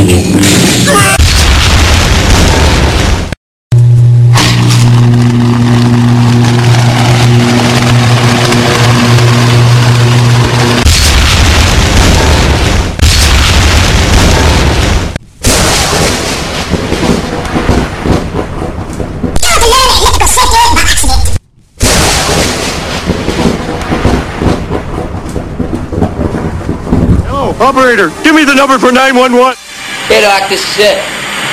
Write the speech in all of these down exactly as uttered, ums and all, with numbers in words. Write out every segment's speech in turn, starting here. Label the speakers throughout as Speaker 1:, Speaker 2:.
Speaker 1: beginning.
Speaker 2: Operator, give me the number for nine one one.
Speaker 3: Hey, Doc, this is it.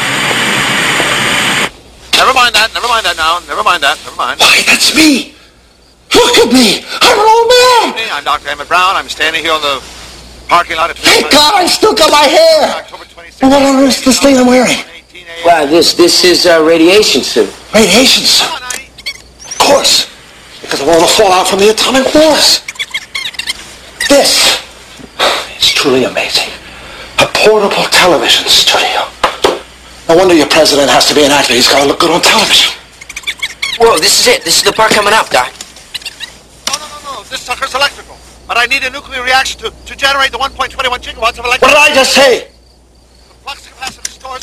Speaker 4: Never mind that, never mind that now. Never mind that, never mind.
Speaker 5: Why, that's me. Look at me. I'm an old man.
Speaker 4: Hey, I'm Doctor Emmett Brown. I'm standing here on the parking lot at...
Speaker 5: Thank God I still got my hair. And what on earth is this thing I'm wearing?
Speaker 3: Wow, this this is a uh, radiation suit.
Speaker 5: Radiation suit? Of course. Because of all the fallout from the atomic wars. This... It's truly amazing. A portable television studio. No wonder your president has to be an actor. He's got to look good on television.
Speaker 3: Whoa, this is it. This is the part coming up, Doc.
Speaker 4: No, no, no, no. This sucker's electrical. But I need a nuclear reaction to, to generate the one point two one gigawatts of electricity.
Speaker 5: What did I just say?
Speaker 4: The flux capacitor stores...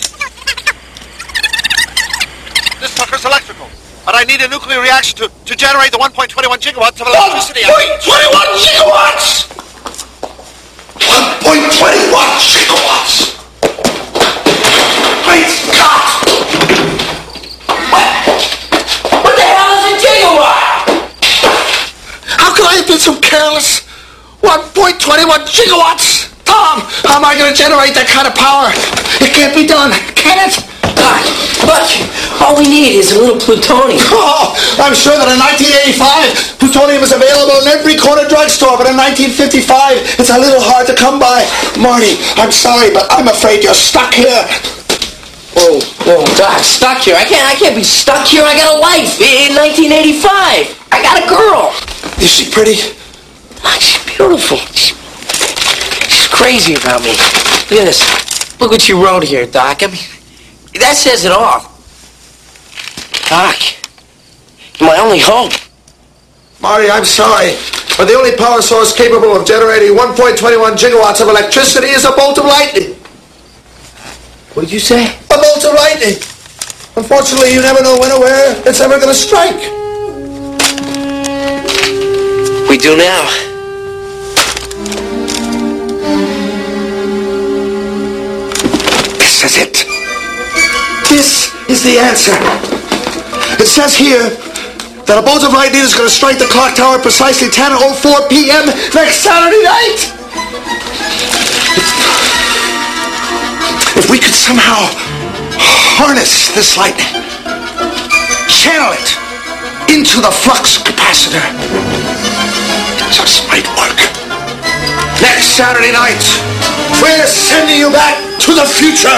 Speaker 4: This sucker's electrical. But I need a nuclear reaction to, to generate the one point two one gigawatts of electricity.
Speaker 5: one point two one gigawatts! one point two one gigawatts! Great Scott!
Speaker 3: What? What the hell is a gigawatt?
Speaker 5: How could I have been so careless? one point two one gigawatts! Tom, how am I going to generate that kind of power? It can't be done, can it?
Speaker 3: Doc, look, all we need is a little plutonium.
Speaker 5: Oh, I'm sure that in nineteen eighty-five, plutonium is available in every corner drugstore, but in nineteen fifty-five, it's a little hard to come by. Marty, I'm sorry, but I'm afraid you're stuck here.
Speaker 3: Whoa, whoa, Doc, stuck here? I can't, I can't be stuck here. I got a life in nineteen eighty-five. I got a girl.
Speaker 5: Is she pretty?
Speaker 3: Doc, she's beautiful. She's, she's crazy about me. Look at this. Look what you wrote here, Doc. I mean, that says it all. Doc, you're my only hope.
Speaker 5: Marty, I'm sorry, but the only power source capable of generating one point two one gigawatts of electricity is a bolt of lightning.
Speaker 3: What did you say?
Speaker 5: A bolt of lightning. Unfortunately, you never know when or where it's ever going to strike.
Speaker 3: We do now.
Speaker 5: This is it. This is the answer. It says here that a bolt of lightning is going to strike the clock tower at precisely ten oh four p.m. next Saturday night. If we could somehow harness this lightning, channel it into the flux capacitor, it just might work. Next Saturday night, we're sending you back to the future.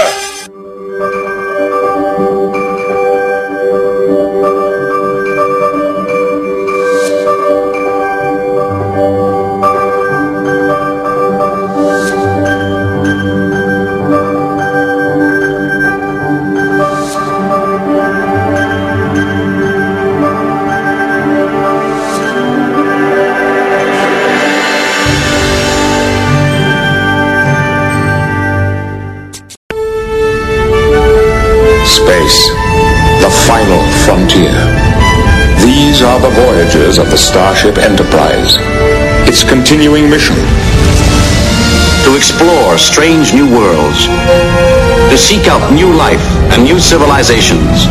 Speaker 6: Space, the final frontier. These are the voyages of the Starship Enterprise. Its continuing mission:
Speaker 7: to explore strange new worlds, to seek out new life and new civilizations,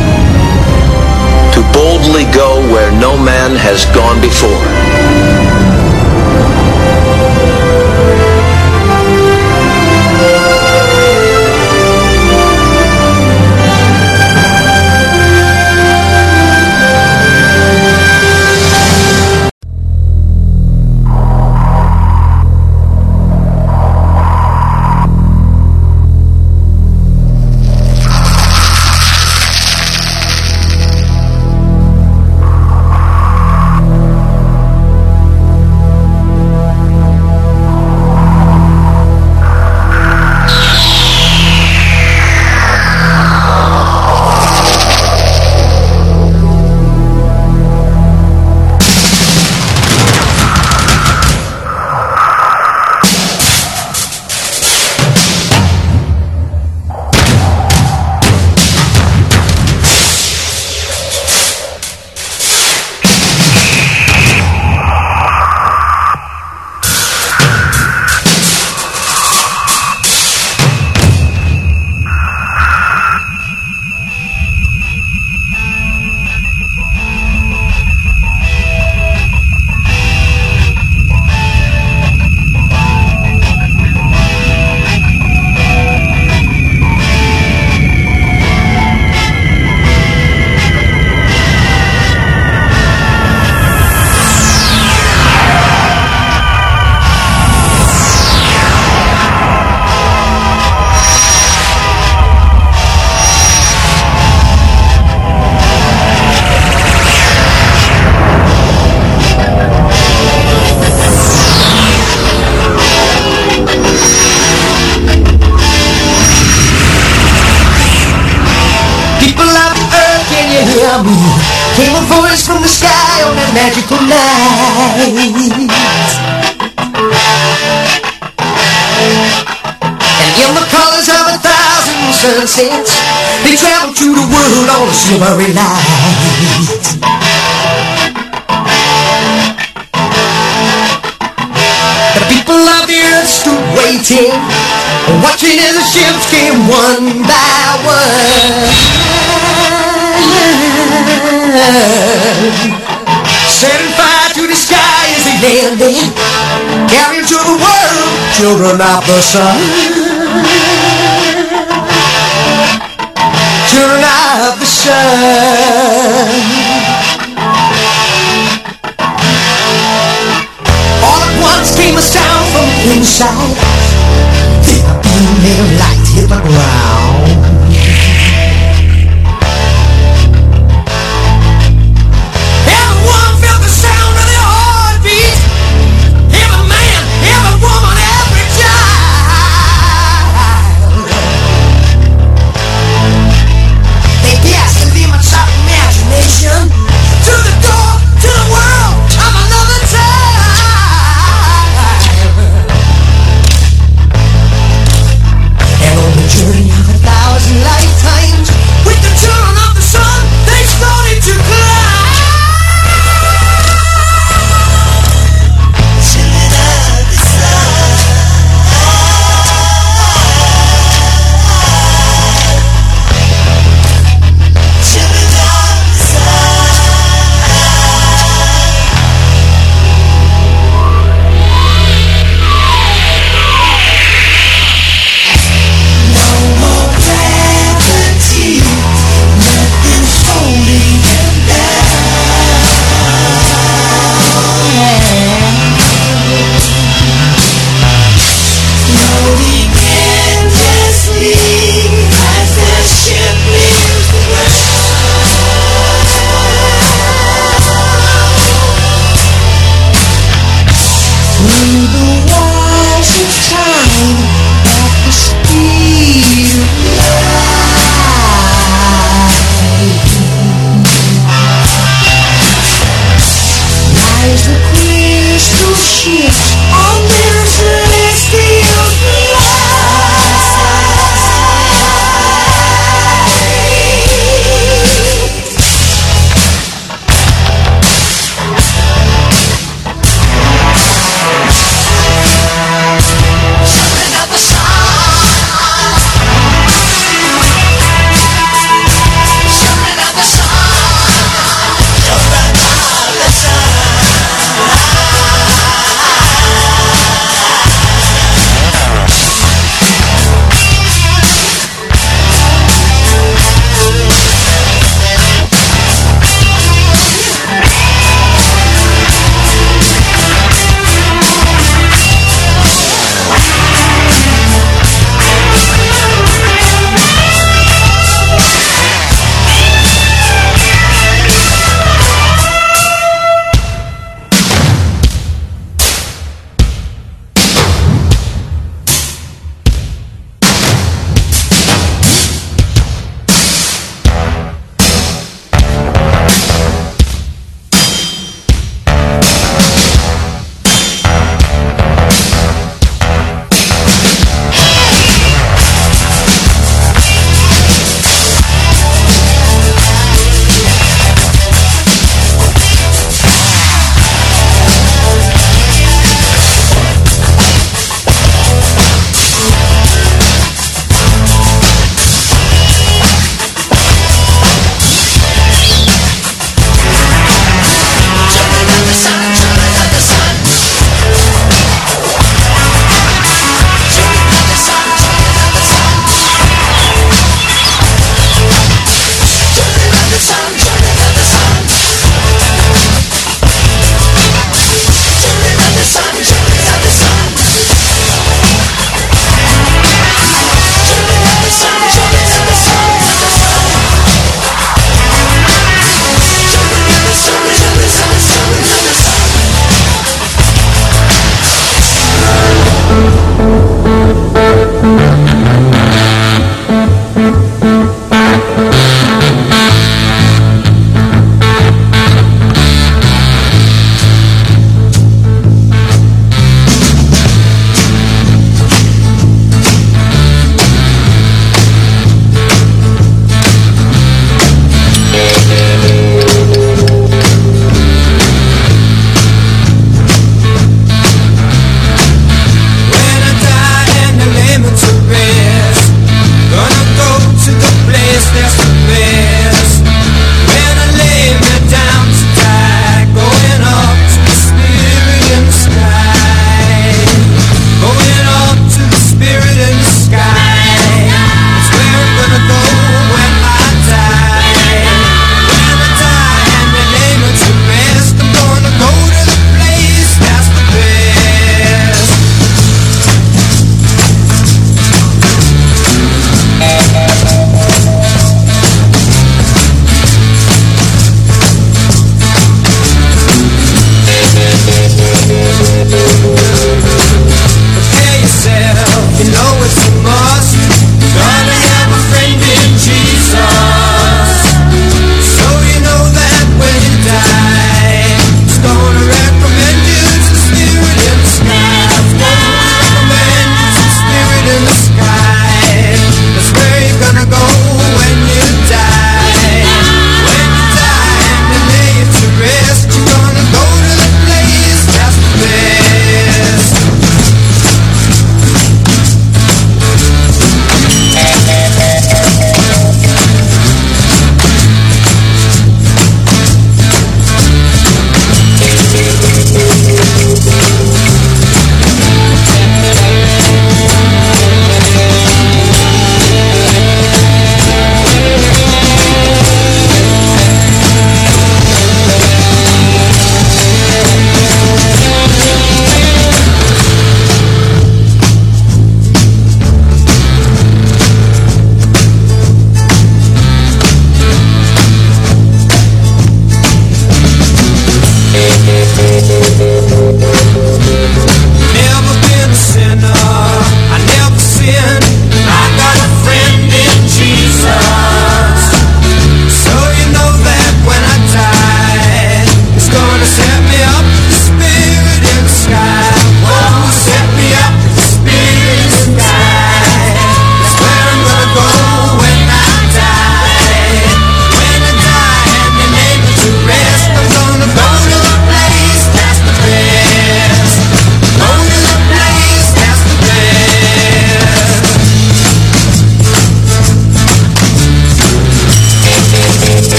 Speaker 7: to boldly go where no man has gone before.
Speaker 1: around me came a voice from the sky on that magical night. And in the colors of a thousand sunsets, they traveled through the world on a silvery light. The people of the earth stood waiting, watching as the ships came one by one, setting fire to the sky as they landed, carrying to the world children of the sun, children of the sun. All at once came a sound from inside, then a beam of light hit the ground. Everyone felt the sound of their heartbeat. Every man, every woman, every child. They passed the limits of imagination to the door, to the world of another time. And on the journey of a thousand lifetimes, with the children of the sun, they started to climb. Children of the sun. Children of the sun. No more gravity, nothing's holding them down. Floating endlessly as the ship leaves the ground. Through the walls of time, at the speed of light, lies the crystal ships on their celestial flight. Children of the sun. Children of the sun. Children of the sun.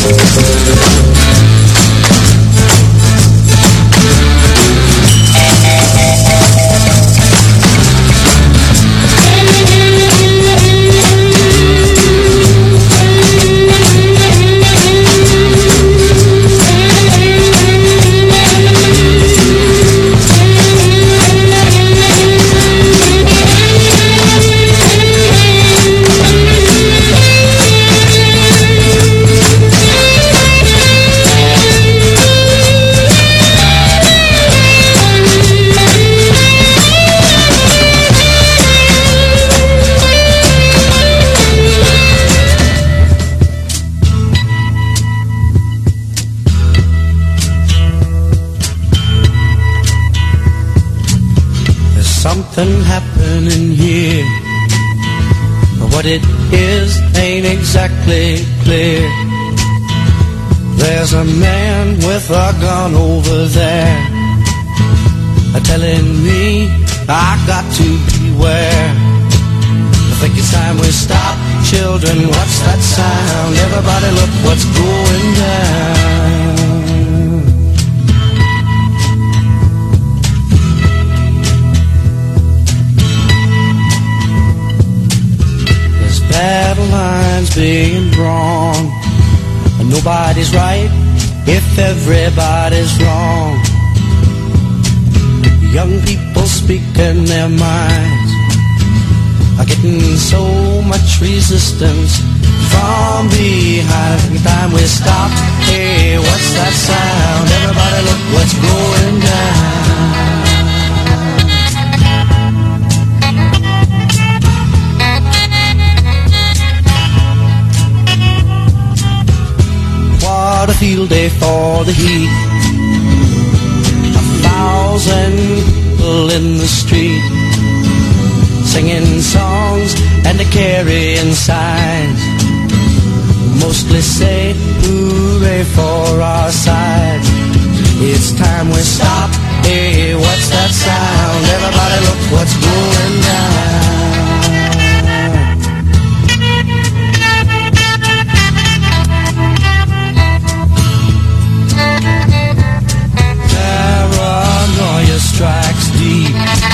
Speaker 1: Something happening here. What it is ain't exactly clear. There's a man with a gun over there, telling me I got to beware. I think it's time we stop. Children, what's that sound? Everybody look what's going down. Battle lines being drawn, and nobody's right if everybody's wrong. Young people speaking their minds are getting so much resistance from behind. Every time we stop, hey, what's that sound? Everybody look what's going down. What a field day for the heat. A thousand people in the street, singing songs and carrying signs, mostly say hooray for our side. It's time we stop. Hey, what's that sound? Everybody look what's going down. Strikes deep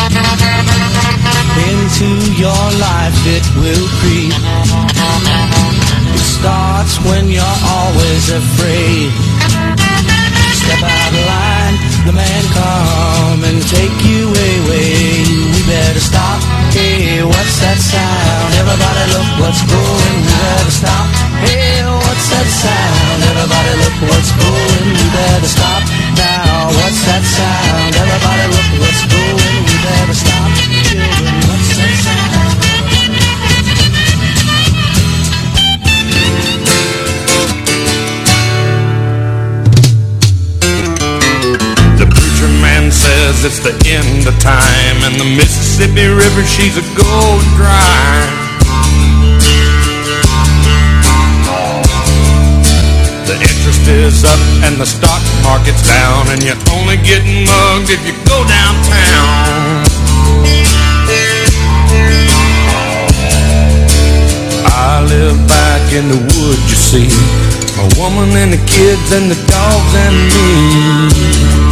Speaker 1: into your life, it will creep. It starts when you're always afraid. Step out of line, the man come and take you away. We better stop. Hey, what's that sound? Everybody look what's going. We better stop. Hey, what's that sound? Everybody look what's going. We better stop now. What's that sound? Everybody look what's going. We better stop. Children, what's that sound?
Speaker 8: The preacher man says it's the end of time, and the Mississippi River, she's a going dry. The interest is up and the stock market's down, and you're only getting mugged if you go downtown. I live back in the woods, you see, a woman and the kids and the dogs and me.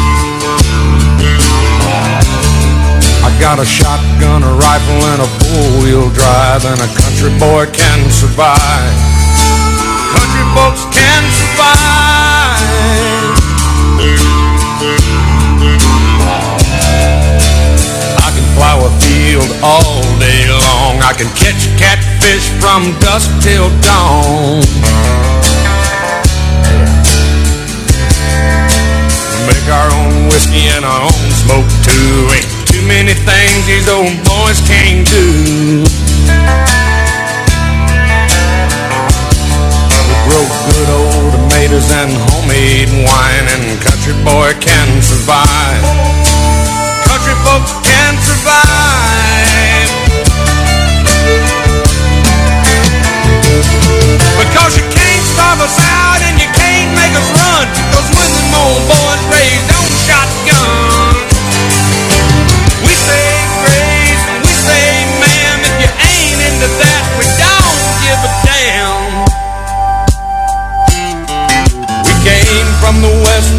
Speaker 8: I got a shotgun, a rifle, and a four-wheel drive, and a country boy can survive. Country folks can survive. I can plow a field all day long. I can catch catfish from dusk till dawn. Make our own whiskey and our own smoke too. Ain't too many things these old boys can't do. Grow good old tomatoes and homemade wine, and country boy can survive. Country folks can survive. Because you can't starve us out and you can't make us run, 'cause when them old boys raised on shotgun, we say grace and we say ma'am. If you ain't into that, we don't give a damn.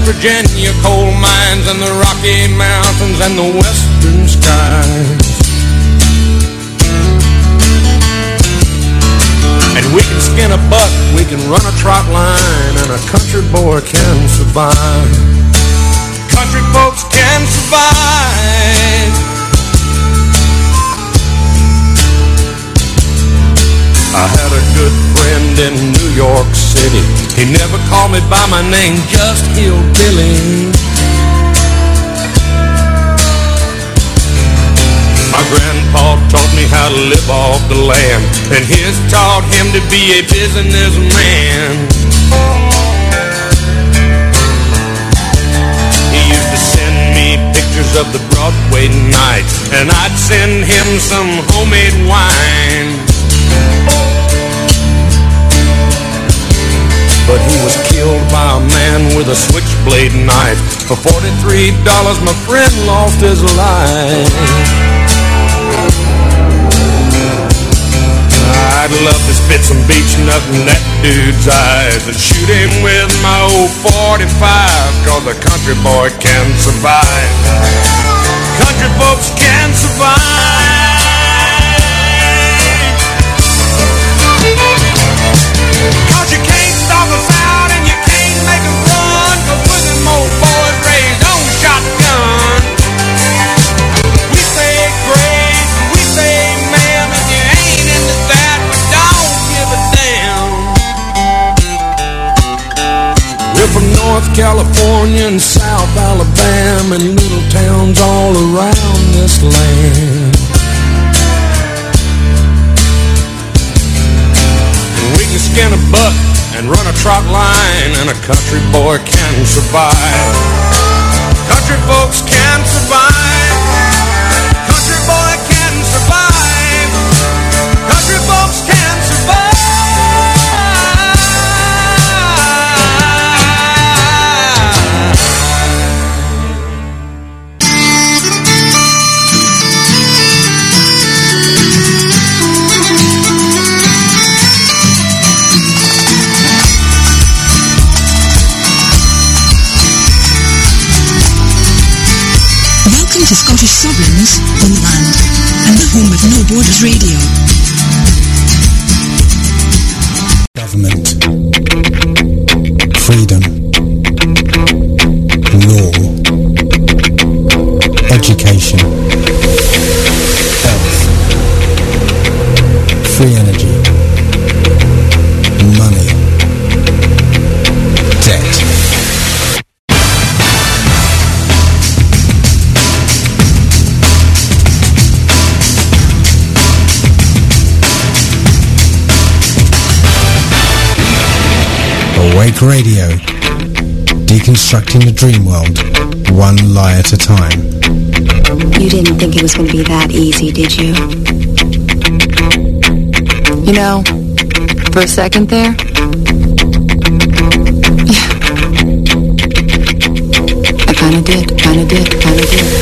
Speaker 8: Virginia coal mines and the Rocky Mountains and the western skies. And we can skin a buck, we can run a trot line, and a country boy can survive. Country folks can survive. I had a good friend in New York City. He never called me by my name, just Hillbilly. My grandpa taught me how to live off the land, and his taught him to be a businessman. He used to send me pictures of the Broadway nights, and I'd send him some homemade wine. But he was killed by a man with a switchblade knife. For forty-three dollars my friend lost his life. I'd love to spit some beach nut in that dude's eyes and shoot him with my old forty-five, cause a country boy can survive. Country folks can survive. Cause you can't stop us out and you can't make us run, cause we're them old boys raised on shotgun. We say grace, we say ma'am, if you ain't into that, we don't give a damn. We're from North California and South Alabama and little towns all around this land. We can skin a buck and run a trot line, and a country boy can survive. Country folks can survive. Country boy can survive. Country folks can survive.
Speaker 9: To Scottish Sovereigns on land and the home of No Borders Radio.
Speaker 10: Government, freedom, law, education, health, free energy, money, debt. Awake Radio, deconstructing the dream world, one lie at a time.
Speaker 11: You didn't think it was going to be that easy, did you? You know, for a second there, yeah, I kind of did, kind of did, kind of did.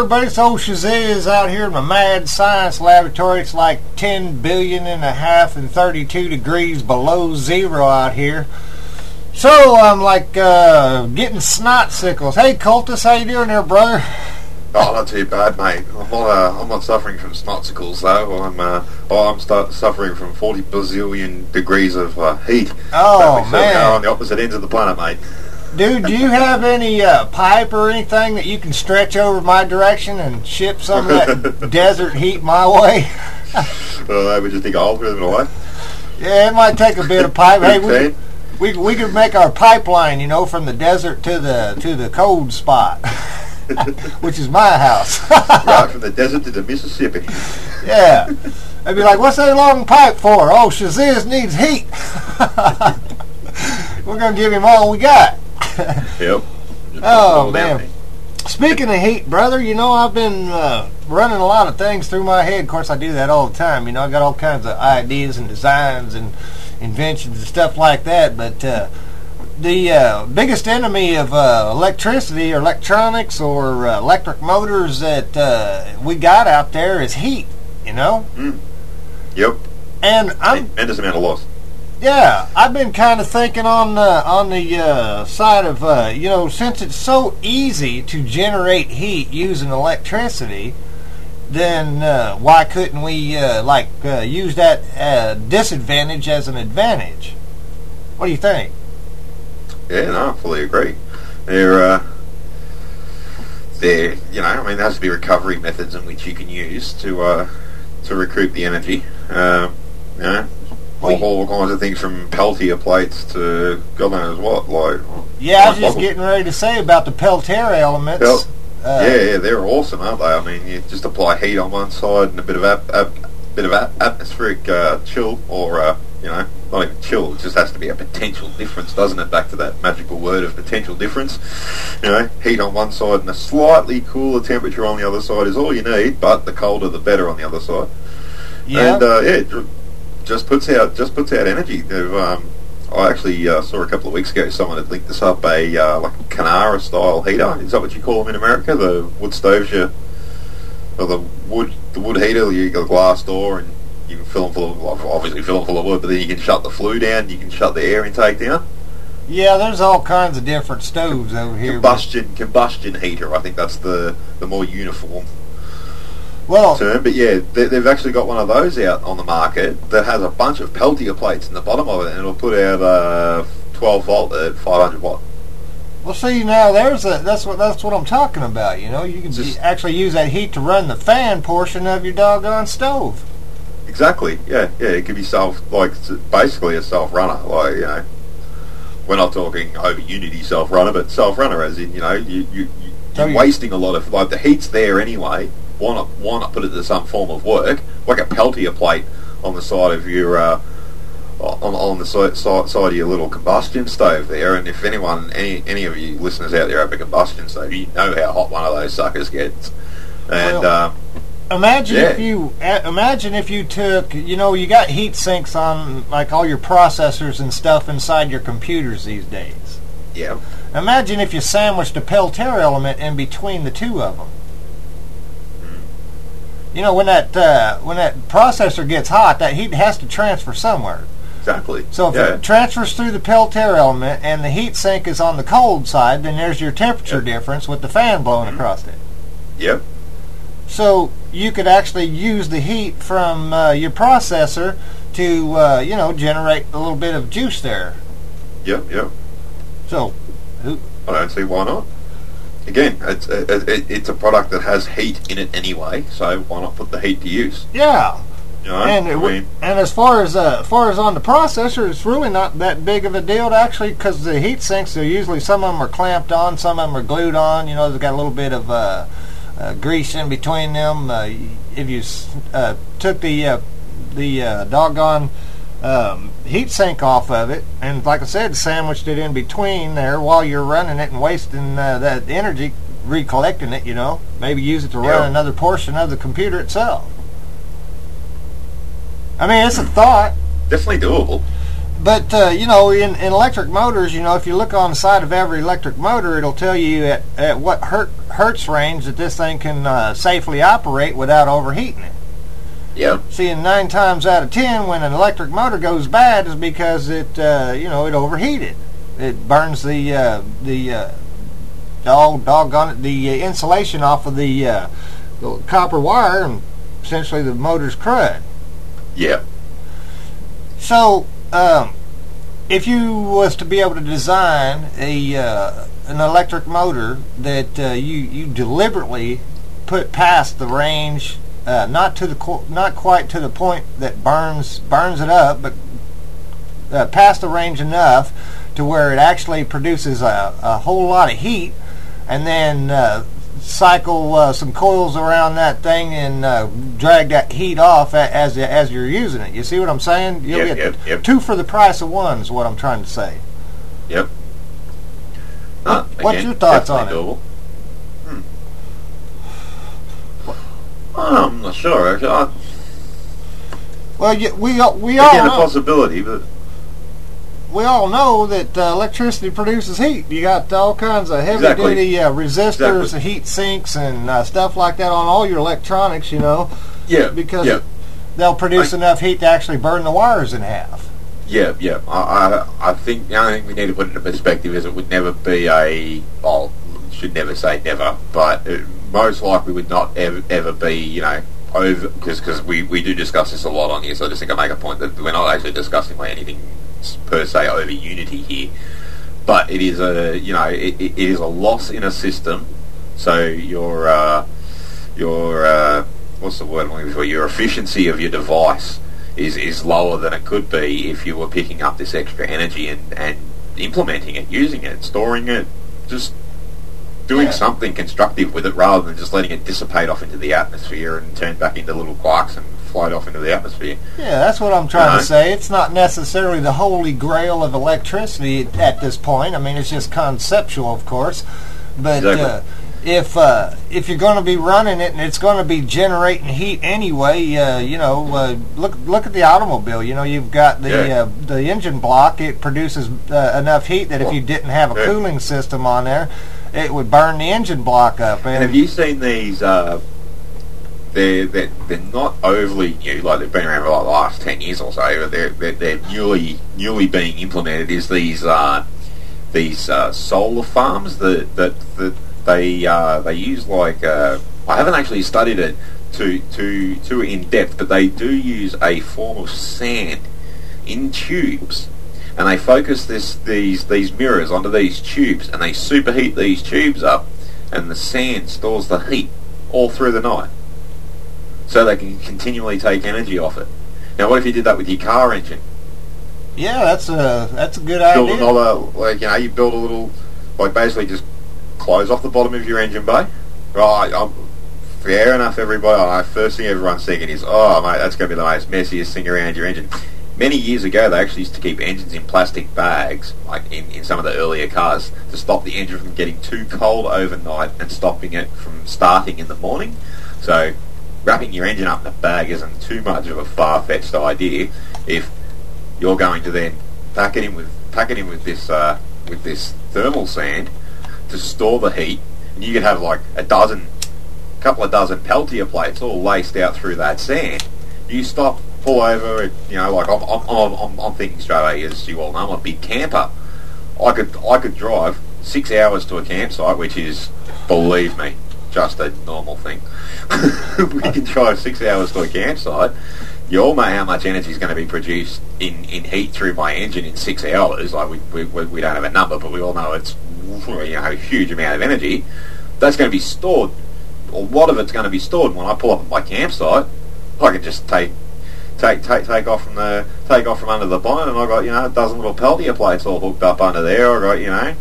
Speaker 12: everybody? It's old Shazam out here in my mad science laboratory. It's like ten billion and a half and thirty-two degrees below zero out here. So I'm like uh, getting snot sickles. Hey, Cultus, how you doing there, brother?
Speaker 13: Oh, not too bad, mate. I'm not. Uh, I'm not suffering from snotsicles though. I'm. Uh, oh, I'm start suffering from forty bazillion degrees of uh, heat.
Speaker 12: Oh
Speaker 13: so
Speaker 12: man!
Speaker 13: Now on the opposite ends of the planet, mate.
Speaker 12: Dude, do you have any uh, pipe or anything that you can stretch over my direction and ship some of that desert heat my way?
Speaker 13: Well, we just dig a hole through them away.
Speaker 12: Yeah, it might take a bit of pipe. Hey, we, we we could make our pipeline, you know, from the desert to the to the cold spot, which is my house.
Speaker 13: Right from the desert to the Mississippi.
Speaker 12: Yeah, they'd be like, "What's that long pipe for?" Oh, Shazam needs heat. We're gonna give him all we got.
Speaker 13: Yep.
Speaker 12: Oh man. Speaking of heat, brother, you know I've been uh, running a lot of things through my head. Of course, I do that all the time. You know, I got all kinds of ideas and designs and inventions and stuff like that. But uh, the uh, biggest enemy of uh, electricity or electronics or uh, electric motors that uh, we got out there is heat. You know.
Speaker 13: Mm. Yep.
Speaker 12: And I'm
Speaker 13: tremendous amount of loss.
Speaker 12: Yeah, I've been kind of thinking on uh, on the uh, side of, uh, you know, since it's so easy to generate heat using electricity, then uh, why couldn't we, uh, like, uh, use that uh, disadvantage as an advantage? What do you think?
Speaker 13: Yeah, no, I fully agree. There, uh, there, you know, I mean, there has to be recovery methods in which you can use to uh, to recoup the energy. Um, you know. All, all kinds of things from Peltier plates to God knows what. Like,
Speaker 12: yeah, I was just getting ready to say about the Peltier elements.
Speaker 13: Pel-
Speaker 12: uh,
Speaker 13: yeah, yeah, they're awesome, aren't they? I mean, you just apply heat on one side and a bit of ap- ap- bit of ap- atmospheric uh, chill, or uh, you know, not even chill. It just has to be a potential difference, doesn't it? Back to that magical word of potential difference. You know, heat on one side and a slightly cooler temperature on the other side is all you need, but the colder the better on the other side.
Speaker 12: Yeah.
Speaker 13: And uh, yeah. Just puts out, just puts out energy. Um, I actually uh, saw a couple of weeks ago someone had linked this up a uh, like a Canara style heater. Is that what you call them in America? The wood stoves, you, or the wood, the wood heater. You got a glass door and you can fill them full of, well, obviously fill them full of wood, but then you can shut the flue down. You can shut the air intake down.
Speaker 12: Yeah, there's all kinds of different stoves over here.
Speaker 13: Combustion, combustion heater. I think that's the the more uniform.
Speaker 12: Well,
Speaker 13: term, but yeah, they, they've actually got one of those out on the market that has a bunch of Peltier plates in the bottom of it, and it'll put out uh, twelve volt at five hundred watt.
Speaker 12: Well, see, now there's a that's what that's what I'm talking about. You know, you can Just, actually use that heat to run the fan portion of your doggone stove.
Speaker 13: Exactly. Yeah, yeah. It could be self, like basically a self runner. Like, you know, we're not talking over Unity self runner, but self runner as in, you know, you you you you're oh, wasting a lot of, like, the heat's there anyway. Why not, why not put it to some form of work, like a Peltier plate on the side of your uh, on, on the side, side side of your little combustion stove there. And if anyone, any any of you listeners out there have a combustion stove, you know how hot one of those suckers gets. And
Speaker 12: well, uh, imagine
Speaker 13: yeah.
Speaker 12: if you uh, imagine if you took, you know, you got heat sinks on like all your processors and stuff inside your computers these days.
Speaker 13: Yeah.
Speaker 12: Imagine if you sandwiched a Peltier element in between the two of them. You know, when that uh, when that processor gets hot, that heat has to transfer somewhere.
Speaker 13: Exactly.
Speaker 12: So if
Speaker 13: yeah.
Speaker 12: it transfers through the Peltier element and the heat sink is on the cold side, then there's your temperature yep. difference with the fan blowing mm-hmm. across it.
Speaker 13: Yep.
Speaker 12: So you could actually use the heat from uh, your processor to, uh, you know, generate a little bit of juice there.
Speaker 13: Yep, yep.
Speaker 12: So, who?
Speaker 13: I don't see why not. Again, it's a, it, it's a product that has heat in it anyway, so why not put the heat to use?
Speaker 12: Yeah.
Speaker 13: You know,
Speaker 12: and it,
Speaker 13: I mean,
Speaker 12: and as far as uh, as far as on the processor, it's really not that big of a deal to actually, because the heat sinks are usually, some of them are clamped on, some of them are glued on. You know, they've got a little bit of uh, uh, grease in between them. Uh, if you uh, took the uh, the uh, doggone um, heat sink off of it, and like I said, sandwiched it in between there while you're running it and wasting uh, that energy recollecting it, you know, maybe use it to run
Speaker 13: yeah.
Speaker 12: another portion of the computer itself. I mean, it's a thought.
Speaker 13: Definitely doable.
Speaker 12: But, uh, you know, in, in electric motors, you know, if you look on the side of every electric motor, it'll tell you at, at what hertz, hertz range that this thing can uh, safely operate without overheating it.
Speaker 13: Yep.
Speaker 12: See, and nine times out of ten, when an electric motor goes bad, is because it, uh, you know, it overheated. It burns the uh, the uh, dog doggone it, the uh, insulation off of the, uh, the copper wire, and essentially the motor's crud.
Speaker 13: Yeah.
Speaker 12: So, um, if you was to be able to design a uh, an electric motor that uh, you you deliberately put past the range. Uh, not to the qu- not quite to the point that burns burns it up, but uh, past the range enough to where it actually produces a, a whole lot of heat, and then uh, cycle uh, some coils around that thing and uh, drag that heat off a- as as you're using it. You see what I'm saying? You'll
Speaker 13: Yep,
Speaker 12: get
Speaker 13: yep, yep.
Speaker 12: two for the price of one is what I'm trying to say.
Speaker 13: Yep. Uh,
Speaker 12: What's
Speaker 13: again,
Speaker 12: your thoughts on
Speaker 13: definitely
Speaker 12: it?
Speaker 13: doable. I'm not sure. Actually, I,
Speaker 12: Well, you, we all- we
Speaker 13: again,
Speaker 12: all
Speaker 13: a
Speaker 12: know,
Speaker 13: possibility, but
Speaker 12: we all know that uh, electricity produces heat. You got all kinds of heavy
Speaker 13: Exactly.
Speaker 12: duty uh, resistors,
Speaker 13: Exactly.
Speaker 12: heat sinks, and uh, stuff like that on all your electronics. You know,
Speaker 13: yeah,
Speaker 12: because
Speaker 13: yeah,
Speaker 12: they'll produce
Speaker 13: I-
Speaker 12: enough heat to actually burn the wires in half.
Speaker 13: yeah, yeah. I, I, I think the only thing we need to put into perspective is it would never be a. Well, should never say never, but it most likely would not ever, ever be. You know, over because because we, we do discuss this a lot on here. So I just think I make a point that we're not actually discussing like anything per se over unity here, but it is a you know it, it is a loss in a system. So your uh, your uh, what's the word I'm looking for? Your efficiency of your device is is lower than it could be if you were picking up this extra energy and, and implementing it, using it, storing it, just doing
Speaker 12: Yeah.
Speaker 13: something constructive with it rather than just letting it dissipate off into the atmosphere and turn back into little quarks and float off into the atmosphere.
Speaker 12: Yeah, that's what I'm trying
Speaker 13: No.
Speaker 12: to say. It's not necessarily the holy grail of electricity at this point. I mean, it's just conceptual, of course. But
Speaker 13: Exactly.
Speaker 12: uh, if uh, if you're going to be running it and it's going to be generating heat anyway, uh, you know, uh, look look at the automobile. You know, you've got the
Speaker 13: Yeah.
Speaker 12: uh, the engine block. It produces uh, enough heat that if you didn't have a
Speaker 13: Yeah.
Speaker 12: cooling system on there, it would burn the engine block up.
Speaker 13: And have you seen these? Uh, they're, they're they're not overly new, like they've been around for like the last ten years or so. But they're they're, they're newly newly being implemented. Is these uh, these uh, solar farms that that, that they uh, they use like uh, I haven't actually studied it too too too in depth, but they do use a form of sand in tubes. And they focus this these these mirrors onto these tubes, and they superheat these tubes up, and the sand stores the heat all through the night, so they can continually take energy off it. Now, what if you did that with your car engine?
Speaker 12: Yeah, that's a that's a good
Speaker 13: Build
Speaker 12: idea.
Speaker 13: another, like you know, you build a little, like basically just close off the bottom of your engine bay. Right, I'm, fair enough, everybody. I know, first thing everyone's thinking is, oh mate, that's going to be the most messiest thing around your engine. Many years ago, they actually used to keep engines in plastic bags, like in, in some of the earlier cars, to stop the engine from getting too cold overnight and stopping it from starting in the morning. So, wrapping your engine up in a bag isn't too much of a far-fetched idea if you're going to then pack it in with pack it in with this uh, with this thermal sand to store the heat, and you could have like a dozen, couple of dozen Peltier plates all laced out through that sand. You stop. Pull over, you know, like I'm, I'm, I'm, I'm thinking straight away, as you all know, I'm a big camper. I could, I could drive six hours to a campsite, which is, believe me, just a normal thing. We can drive six hours to a campsite. You all know how much energy is going to be produced in, in heat through my engine in six hours. Like we, we, we don't have a number, but we all know it's, you know, a huge amount of energy. That's going to be stored. A lot of it's going to be stored. When I pull up at my campsite, I can just take. Take, take take off from the take off from under the bonnet, and I got you know a dozen little Peltier plates all hooked up under there. I got you know,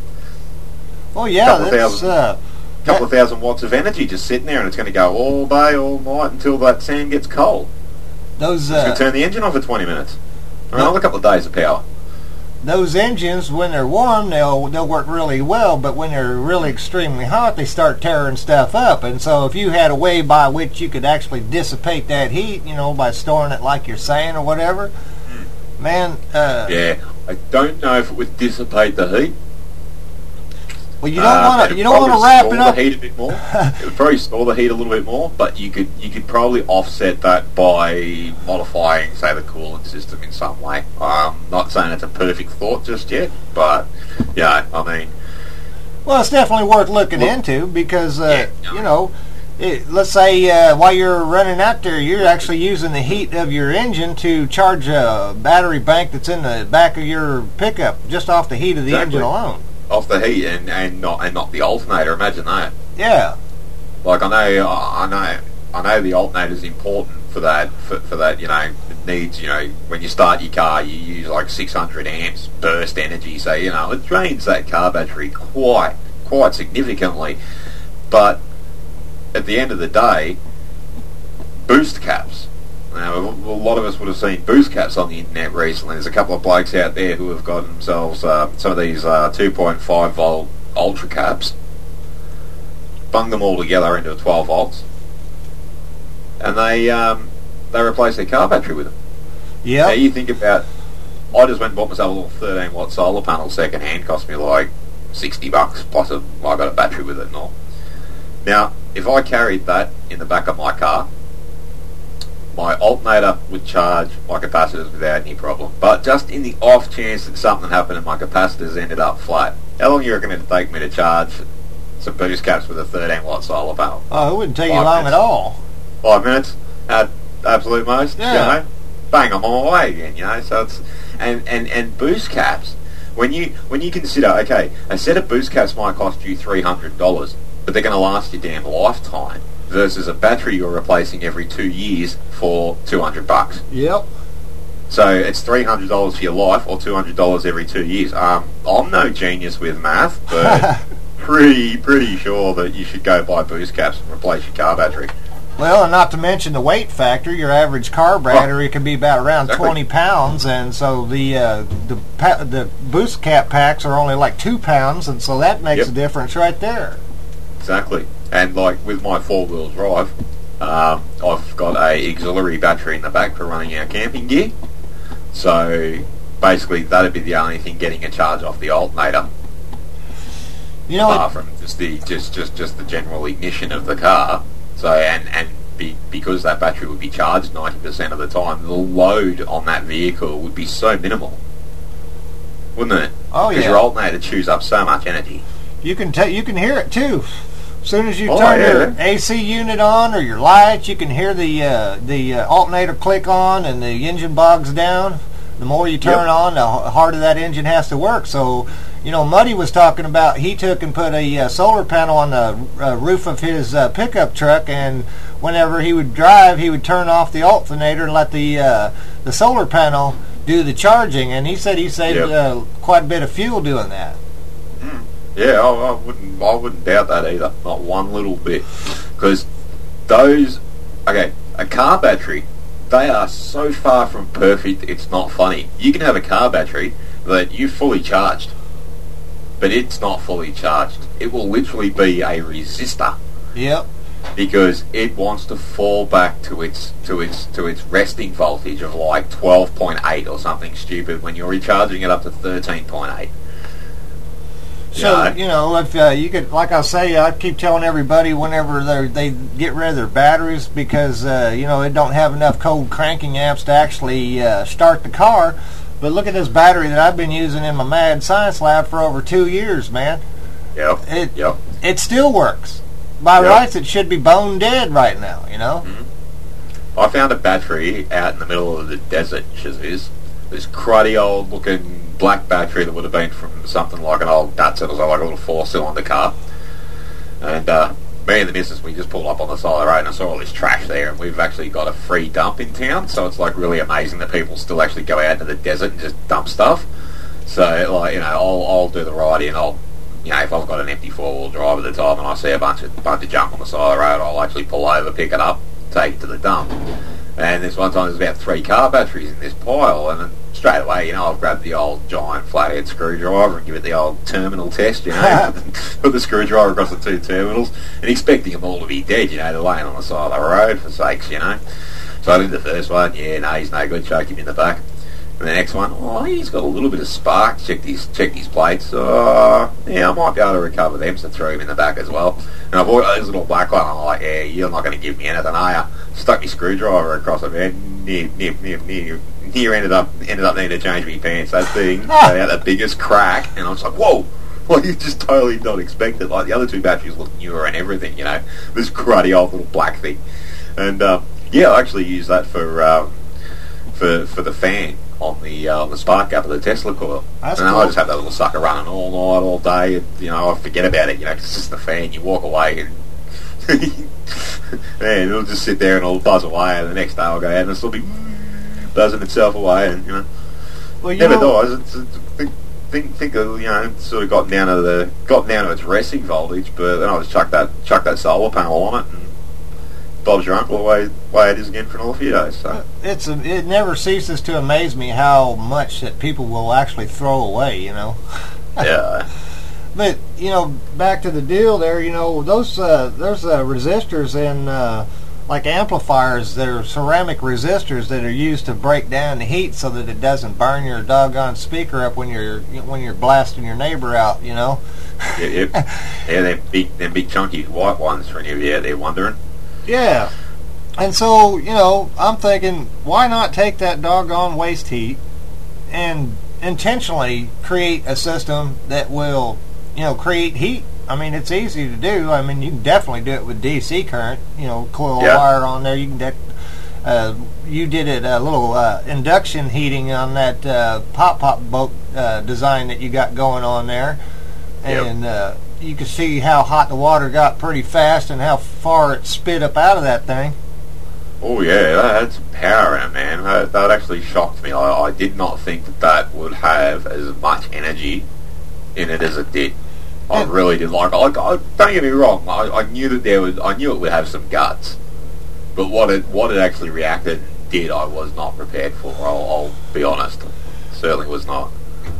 Speaker 12: Oh yeah,
Speaker 13: couple of
Speaker 12: that's
Speaker 13: thousand,
Speaker 12: uh,
Speaker 13: couple of thousand watts of energy just sitting there, and it's going to go all day, all night until that sand gets cold.
Speaker 12: those
Speaker 13: It's going
Speaker 12: uh,
Speaker 13: to turn the engine off for twenty minutes, or another couple of days of power.
Speaker 12: those engines, when they're warm, they'll they'll work really well, but when they're really extremely hot, they start tearing stuff up. And so if you had a way by which you could actually dissipate that heat, you know, by storing it like you're saying or whatever, Man, uh...
Speaker 13: Yeah, I don't know if it would dissipate the heat.
Speaker 12: Well, you don't
Speaker 13: uh,
Speaker 12: want to. You don't want to wrap it up.
Speaker 13: The heat a bit more. It would probably store the heat a little bit more, but you could you could probably offset that by modifying, say, the cooling system in some way. Um, not saying it's a perfect thought just yet, but yeah, I mean,
Speaker 12: well, it's definitely worth looking
Speaker 13: well,
Speaker 12: into because uh,
Speaker 13: yeah,
Speaker 12: you know, it, let's say uh, while you're running out there, you're actually using the heat of your engine to charge a battery bank that's in the back of your pickup, just off the heat of the
Speaker 13: exactly.
Speaker 12: engine alone.
Speaker 13: Off the heat and, and not and not the alternator. Imagine that.
Speaker 12: Yeah.
Speaker 13: Like I know, I know, I know the alternator is important for that. For, for that, you know, it needs. You know, when you start your car, you use like six hundred amps burst energy. So you know, it drains that car battery quite quite significantly. But at the end of the day, boost caps. Now, a lot of us would have seen boost caps on the internet recently. There's a couple of blokes out there who have got themselves uh, some of these uh, two point five volt ultra caps, bung them all together into twelve volts, and they um, they replace their car battery with them.
Speaker 12: Yeah.
Speaker 13: Now you think about, I just went and bought myself a little thirteen watt solar panel second hand, cost me like sixty bucks plus a, I got a battery with it and all. Now, if I carried that in the back of my car, my alternator would charge my capacitors without any problem. But just in the off chance that something happened and my capacitors ended up flat, how long do you reckon it'd take me to charge some boost caps with a thirteen watt solar panel?
Speaker 12: Oh, it wouldn't take
Speaker 13: Five
Speaker 12: you long
Speaker 13: minutes.
Speaker 12: at all.
Speaker 13: Five minutes at absolute most.
Speaker 12: Yeah.
Speaker 13: You know, bang, I'm on my way again. You know, so it's and, and, and boost caps. When you when you consider, okay, a set of boost caps might cost you three hundred dollars, but they're going to last your damn lifetime. Versus a battery you're replacing every two years for two hundred bucks.
Speaker 12: Yep.
Speaker 13: So it's three hundred dollars for your life, or two hundred dollars every two years. Um, I'm no genius with math, but pretty pretty sure that you should go buy boost caps and replace your car battery.
Speaker 12: Well, and not to mention the weight factor. Your average car battery oh, can be about around
Speaker 13: exactly.
Speaker 12: twenty pounds, and so the uh, the pa- the boost cap packs are only like two pounds, and so that makes
Speaker 13: yep.
Speaker 12: a difference right there.
Speaker 13: Exactly. And like with my four-wheel drive, um, I've got a auxiliary battery in the back for running our camping gear. So basically, that'd be the only thing getting a charge off the alternator.
Speaker 12: You know,
Speaker 13: apart from just the just, just, just the general ignition of the car. So and and be, because that battery would be charged ninety percent of the time, the load on that vehicle would be so minimal, wouldn't it?
Speaker 12: Oh yeah.
Speaker 13: Because your alternator chews up so much energy.
Speaker 12: You can t- you can hear it too. As soon as you
Speaker 13: oh,
Speaker 12: turn
Speaker 13: yeah.
Speaker 12: your A C unit on or your lights, you can hear the uh, the uh, alternator click on and the engine bogs down. The more you turn
Speaker 13: yep.
Speaker 12: on, the harder that engine has to work. So, you know, Muddy was talking about he took and put a uh, solar panel on the uh, roof of his uh, pickup truck, and whenever he would drive, he would turn off the alternator and let the uh, the solar panel do the charging. And he said he saved
Speaker 13: yep.
Speaker 12: uh, quite a bit of fuel doing that.
Speaker 13: Mm. Yeah, I, I wouldn't. I wouldn't doubt that either. Not one little bit. Because those, okay, a car battery, they are so far from perfect. It's not funny. You can have a car battery that you fully charged, but it's not fully charged. It will literally be a resistor.
Speaker 12: Yep.
Speaker 13: Because it wants to fall back to its to its to its resting voltage of like twelve point eight or something stupid when you're recharging it up to thirteen point eight.
Speaker 12: So,
Speaker 13: yeah.
Speaker 12: you know, if uh, you could, like I say, I keep telling everybody whenever they get rid of their batteries because, uh, you know, it don't have enough cold cranking amps to actually uh, start the car. But look at this battery that I've been using in my Mad Science Lab for over two years, man.
Speaker 13: Yep.
Speaker 12: It,
Speaker 13: yep.
Speaker 12: It still works. By
Speaker 13: yep.
Speaker 12: rights, it should be bone dead right now, you know?
Speaker 13: Mm-hmm. I found a battery out in the middle of the desert, Shaziz. This cruddy old looking black battery that would have been from something like an old Datsun or like a little four cylinder car. And uh, me and the missus, we just pulled up on the side of the road and I saw all this trash there, and we've actually got a free dump in town, so it's like really amazing that people still actually go out into the desert and just dump stuff. So like, you know, I'll I'll do the ride in, I'll you know, if I've got an empty four wheel drive at the time and I see a bunch of bunch of junk on the side of the road, I'll actually pull over, pick it up, take it to the dump. And this one time there's about three car batteries in this pile, and then straight away, you know, I've grabbed the old giant flathead screwdriver and give it the old terminal test, you know, put the screwdriver across the two terminals, and expecting them all to be dead, you know, they're laying on the side of the road, for sakes, you know. So I did the first one, yeah, no, he's no good, choke him in the back. And the next one, oh, he's got a little bit of spark. Check these, check these plates. Oh, yeah, I might be able to recover them, so throw him in the back as well. And I bought this little black one. I'm like, yeah, you're not going to give me anything, are you? Stuck my screwdriver across it, man. Nip, nip, nip, nip. Here ended up ended up needing to change my pants. That thing had out the biggest crack, and I was like, whoa. Like, you just totally not expect it. Like, the other two batteries look newer and everything, you know. This cruddy old little black thing. And, um, yeah, I actually use that for um, for for the fan on the uh, on the spark gap of the Tesla coil. That's and cool. I just have that little sucker running all night, all day. And, you know, I forget about it, you know, 'cause it's just the fan. You walk away and, man, it'll just sit there and it'll buzz away. And the next day I'll go out and it'll still be buzzing itself away. And, you know,
Speaker 12: well, you
Speaker 13: never
Speaker 12: know,
Speaker 13: dies. It's, it's, it's, Think, think of, you know, sort of got down to the got down to its resting voltage, but then I just chuck that chuck that solar panel on it, and Bob's your uncle away way it is again for another few days. So
Speaker 12: it's a, it never ceases to amaze me how much that people will actually throw away, you know.
Speaker 13: Yeah.
Speaker 12: But you know, back to the deal there, you know, those uh, there's uh, resistors in. Uh, like amplifiers, they're ceramic resistors that are used to break down the heat so that it doesn't burn your doggone speaker up when you're when you're blasting your neighbor out, you know.
Speaker 13: Yeah, yep. Yeah, them big, them big chunky white ones for any of you out there wondering.
Speaker 12: Yeah, and so you know, I'm thinking, why not take that doggone waste heat and intentionally create a system that will, you know, create heat. I mean, it's easy to do. I mean, you can definitely do it with D C current. You know, coil
Speaker 13: yeah.
Speaker 12: wire on there. You can. De- uh, you did it a little uh, induction heating on that uh, pop pop boat uh, design that you got going on there, and yep. uh, you can see how hot the water got pretty fast and how far it spit up out of that thing.
Speaker 13: Oh yeah, that had some power in it, man. That, that actually shocked me. I, I did not think that that would have as much energy in it as it did. I really did like. Like, I, don't get me wrong. I, I knew that there was. I knew it would have some guts, but what it what it actually reacted and did, I was not prepared for. I'll, I'll be honest. Certainly was not.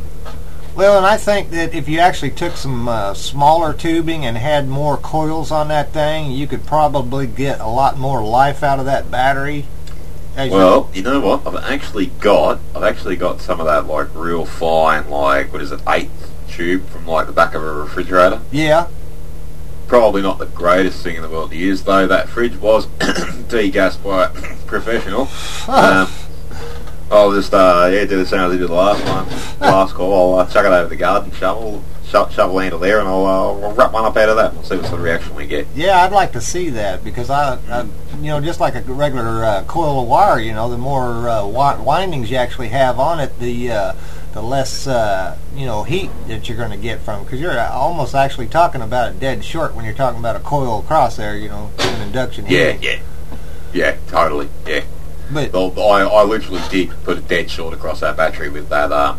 Speaker 12: Well, and I think that if you actually took some uh, smaller tubing and had more coils on that thing, you could probably get a lot more life out of that battery.
Speaker 13: Well, you know what? I've actually got. I've actually got some of that like real fine, like what is it, eighth tube from like the back of a refrigerator.
Speaker 12: Yeah.
Speaker 13: Probably not the greatest thing in the world to use, though. That fridge was degassed by a professional. Um, I'll just uh, yeah do the same as I did the last one. Last call. I'll uh, chuck it over the garden shovel, sho- shovel handle there, and I'll, uh, I'll wrap one up out of that. We'll see what sort of reaction we get.
Speaker 12: Yeah, I'd like to see that because I, I you know, just like a regular uh, coil of wire, you know, the more uh, windings you actually have on it, the uh, the less uh, you know heat that you're going to get from, because you're almost actually talking about it dead short when you're talking about a coil across there, you know, an induction
Speaker 13: yeah,
Speaker 12: heating.
Speaker 13: Yeah, yeah, yeah, totally, yeah.
Speaker 12: But
Speaker 13: well, I, I literally did put it dead short across that battery with that um,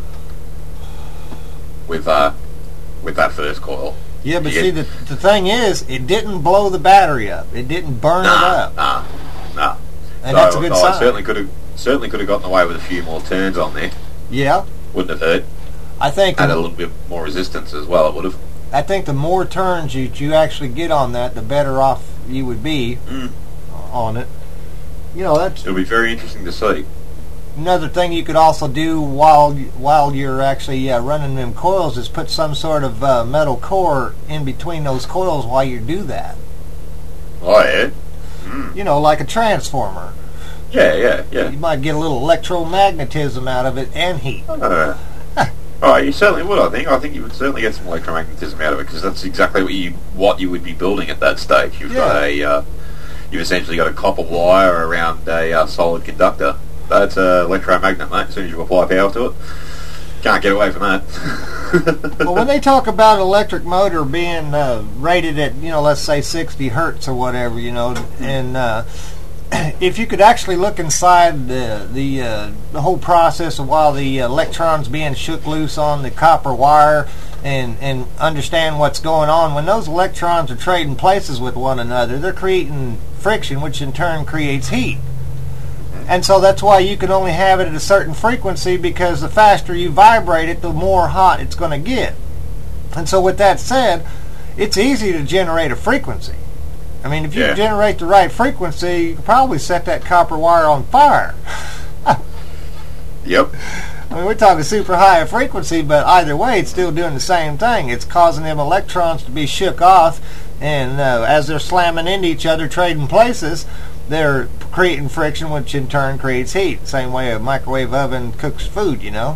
Speaker 13: with uh, with that first coil.
Speaker 12: Yeah, but see, the the thing is, it didn't blow the battery up. It didn't burn
Speaker 13: nah,
Speaker 12: it up.
Speaker 13: Nah, nah.
Speaker 12: And
Speaker 13: so,
Speaker 12: that's a good
Speaker 13: no,
Speaker 12: sign.
Speaker 13: I certainly could have certainly could have gotten away with a few more turns on there.
Speaker 12: Yeah.
Speaker 13: Wouldn't have hurt.
Speaker 12: I think
Speaker 13: had a little bit more resistance as well. It would have.
Speaker 12: I think the more turns you you actually get on that, the better off you would be
Speaker 13: mm.
Speaker 12: on it. You know, that's.
Speaker 13: It'll be very interesting to see.
Speaker 12: Another thing you could also do while while you're actually uh, running them coils is put some sort of uh, metal core in between those coils while you do that.
Speaker 13: Oh yeah. Mm.
Speaker 12: You know, like a transformer.
Speaker 13: Yeah, yeah, yeah.
Speaker 12: You might get a little electromagnetism out of it and heat.
Speaker 13: Uh, oh, you certainly would. I think. I think you would certainly get some electromagnetism out of it because that's exactly what you what you would be building at that stage. You've
Speaker 12: yeah.
Speaker 13: got a uh, you've essentially got a copper wire around a uh, solid conductor. That's an electromagnet, mate. As soon as you apply power to it, can't get away from that.
Speaker 12: Well, when they talk about an electric motor being uh, rated at, you know, let's say sixty hertz or whatever, you know, and uh, if you could actually look inside the the, uh, the whole process of while the electrons being shook loose on the copper wire and and understand what's going on, when those electrons are trading places with one another, they're creating friction, which in turn creates heat. And so that's why you can only have it at a certain frequency, because the faster you vibrate it, the more hot it's going to get. And so with that said, it's easy to generate a frequency. I mean, if you
Speaker 13: yeah.
Speaker 12: generate the right frequency, you can probably set that copper wire on fire.
Speaker 13: Yep.
Speaker 12: I mean, we're talking super high frequency, but either way, it's still doing the same thing. It's causing them electrons to be shook off, and uh, as they're slamming into each other, trading places, they're creating friction, which in turn creates heat. Same way a microwave oven cooks food, you know.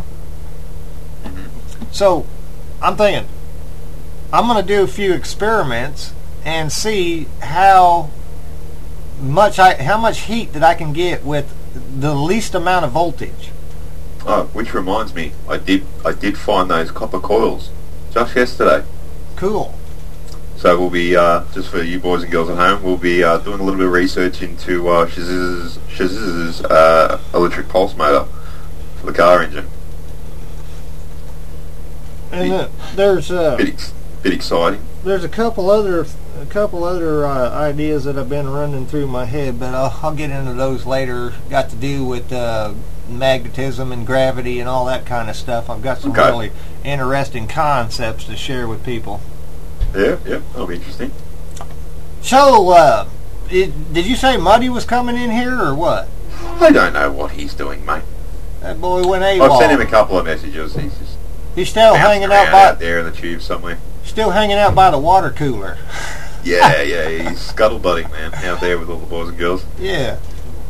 Speaker 12: So, I'm thinking, I'm going to do a few experiments and see how much I, how much heat that I can get with the least amount of voltage.
Speaker 13: Oh, which reminds me, I did I did find those copper coils just yesterday.
Speaker 12: Cool.
Speaker 13: So we'll be, uh, just for you boys and girls at home, we'll be uh, doing a little bit of research into uh, Shaziz's, Shaziz's uh, electric pulse motor for the car engine.
Speaker 12: And uh, there's uh,
Speaker 13: bit, ex- bit exciting.
Speaker 12: There's a couple other a couple other uh, ideas that have been running through my head, but I'll, I'll get into those later. Got to do with uh, magnetism and gravity and all that kind of stuff. I've got some
Speaker 13: okay.
Speaker 12: really interesting concepts to share with people.
Speaker 13: Yeah, yeah, that'll be interesting.
Speaker 12: So, uh, it, did you say Muddy was coming in here or what?
Speaker 13: I don't know what he's doing, mate.
Speaker 12: That boy went AWOL.
Speaker 13: I've sent him a couple of messages. He's just
Speaker 12: he's still hanging out by
Speaker 13: out there in the tube somewhere.
Speaker 12: Still hanging out by the water cooler.
Speaker 13: Yeah, yeah, he's scuttlebutting, man, out there with all the boys and girls.
Speaker 12: Yeah.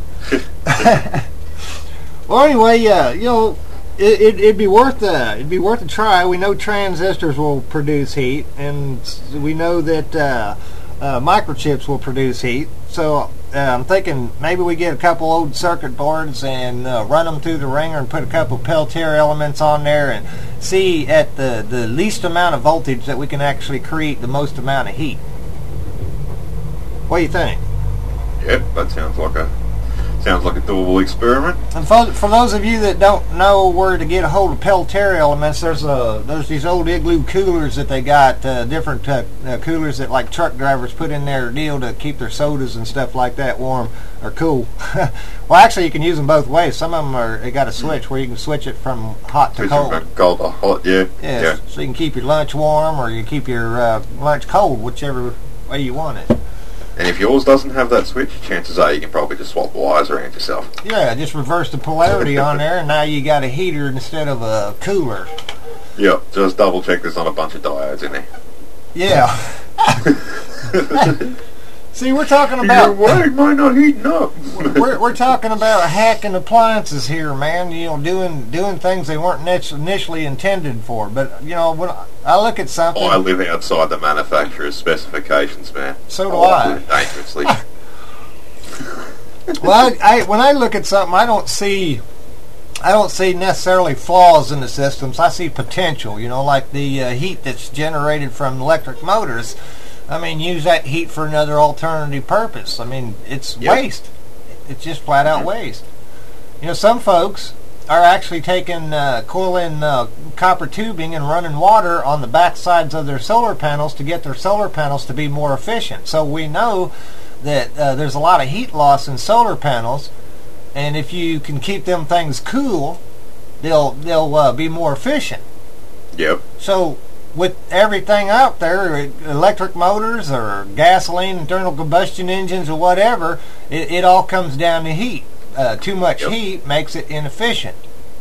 Speaker 12: Well, anyway, yeah, you know, it, it, it'd be worth a, it'd be worth a try. We know transistors will produce heat, and we know that uh, uh, microchips will produce heat. So uh, I'm thinking maybe we get a couple old circuit boards and uh, run them through the ringer and put a couple Peltier elements on there and see at the, the least amount of voltage that we can actually create the most amount of heat. What do you think?
Speaker 13: Yep, that sounds like a sounds like a doable experiment.
Speaker 12: And for, for those of you that don't know where to get a hold of Peltier elements, there's a there's these old Igloo coolers that they got, uh, different uh, uh, coolers that like truck drivers put in their deal to keep their sodas and stuff like that warm or cool. Well, actually, you can use them both ways. Some of them are they got a switch where you can switch it from hot to
Speaker 13: switch
Speaker 12: cold.
Speaker 13: From cold to hot, yeah.
Speaker 12: Yes,
Speaker 13: yeah.
Speaker 12: So you can keep your lunch warm or you keep your uh, lunch cold, whichever way you want it.
Speaker 13: And if yours doesn't have that switch, chances are you can probably just swap the wires around yourself.
Speaker 12: Yeah, just reverse the polarity on there, and now you got a heater instead of a cooler.
Speaker 13: Yep, just double check there's not a bunch of diodes in there.
Speaker 12: Yeah. See, we're talking about...
Speaker 13: Your way might not heating up.
Speaker 12: we're, we're talking about hacking appliances here, man. You know, doing doing things they weren't initially intended for. But, you know, when I look at something...
Speaker 13: I live outside the manufacturer's specifications, man.
Speaker 12: So do
Speaker 13: I.
Speaker 12: I.
Speaker 13: live dangerously.
Speaker 12: Well, I, I, when I look at something, I don't see... I don't see necessarily flaws in the systems. I see potential, you know, like the uh, heat that's generated from electric motors. I mean, use that heat for another alternative purpose. I mean, it's
Speaker 13: yep.
Speaker 12: waste. It's just flat out waste. You know, some folks are actually taking, uh, coiling uh, copper tubing and running water on the back sides of their solar panels to get their solar panels to be more efficient. So we know that uh, there's a lot of heat loss in solar panels, and if you can keep them things cool, they'll they'll uh, be more efficient.
Speaker 13: Yep.
Speaker 12: So with everything out there, electric motors or gasoline, internal combustion engines or whatever, it, it all comes down to heat. Uh, too much yep. heat makes it inefficient.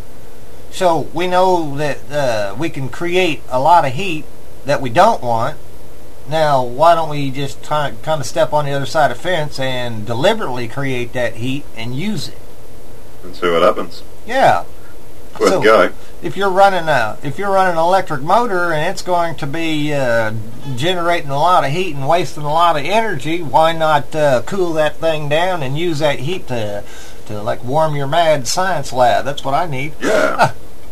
Speaker 12: So we know that uh, we can create a lot of heat that we don't want. Now, why don't we just kind of step on the other side of the fence and deliberately create that heat and use it?
Speaker 13: And see what happens.
Speaker 12: Yeah.
Speaker 13: Worth
Speaker 12: so,
Speaker 13: a go.
Speaker 12: If you're running a if you're running an electric motor and it's going to be uh, generating a lot of heat and wasting a lot of energy, why not uh, cool that thing down and use that heat to to like warm your mad science lab? That's what I need.
Speaker 13: Yeah.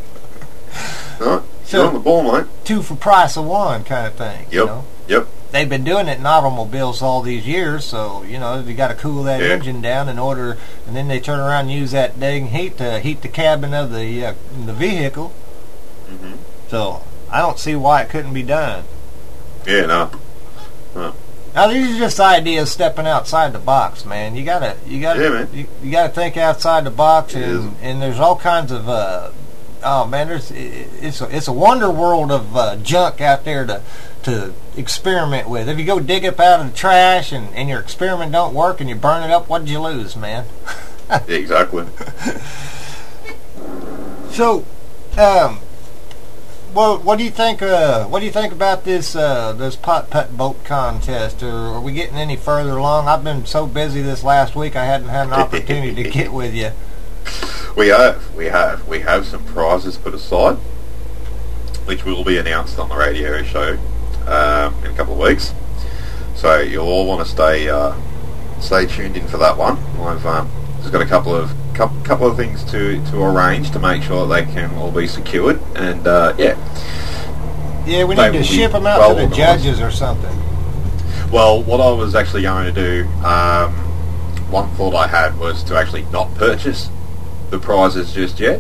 Speaker 13: Right.
Speaker 12: So,
Speaker 13: you're on the ball, mate.
Speaker 12: Two for price of one kind of thing.
Speaker 13: Yep.
Speaker 12: You know?
Speaker 13: Yep.
Speaker 12: They've been doing it in automobiles all these years, so you know you got to cool that
Speaker 13: yeah.
Speaker 12: engine down in order, and then they turn around and use that dang heat to heat the cabin of the uh, the vehicle.
Speaker 13: Mm-hmm.
Speaker 12: So I don't see why it couldn't be done.
Speaker 13: Yeah, no. Huh.
Speaker 12: Now these are just ideas stepping outside the box, man. You gotta you gotta
Speaker 13: yeah, man.
Speaker 12: You, you gotta think outside the box, and, and there's all kinds of uh, oh man, there's it's a, it's a wonder world of uh, junk out there to. to experiment with. If you go dig up out of the trash and, and your experiment don't work and you burn it up, what did you lose, man?
Speaker 13: Yeah, exactly.
Speaker 12: So, Um, well, what do you think? Uh, what do you think about this uh, this putt putt boat contest? Or are we getting any further along? I've been so busy this last week, I hadn't had an opportunity to get with you.
Speaker 13: We have, we have, we have some prizes put aside, which will be announced on the radio show um, in a couple of weeks. So you'll all want to stay uh, stay tuned in for that one. I've um, just got a couple of couple, couple of things to, to arrange to make sure they can all be secured, and uh, yeah.
Speaker 12: Yeah, we need to ship them out well to the judges or something.
Speaker 13: Well, what I was actually going to do, um, one thought I had was to actually not purchase the prizes just yet,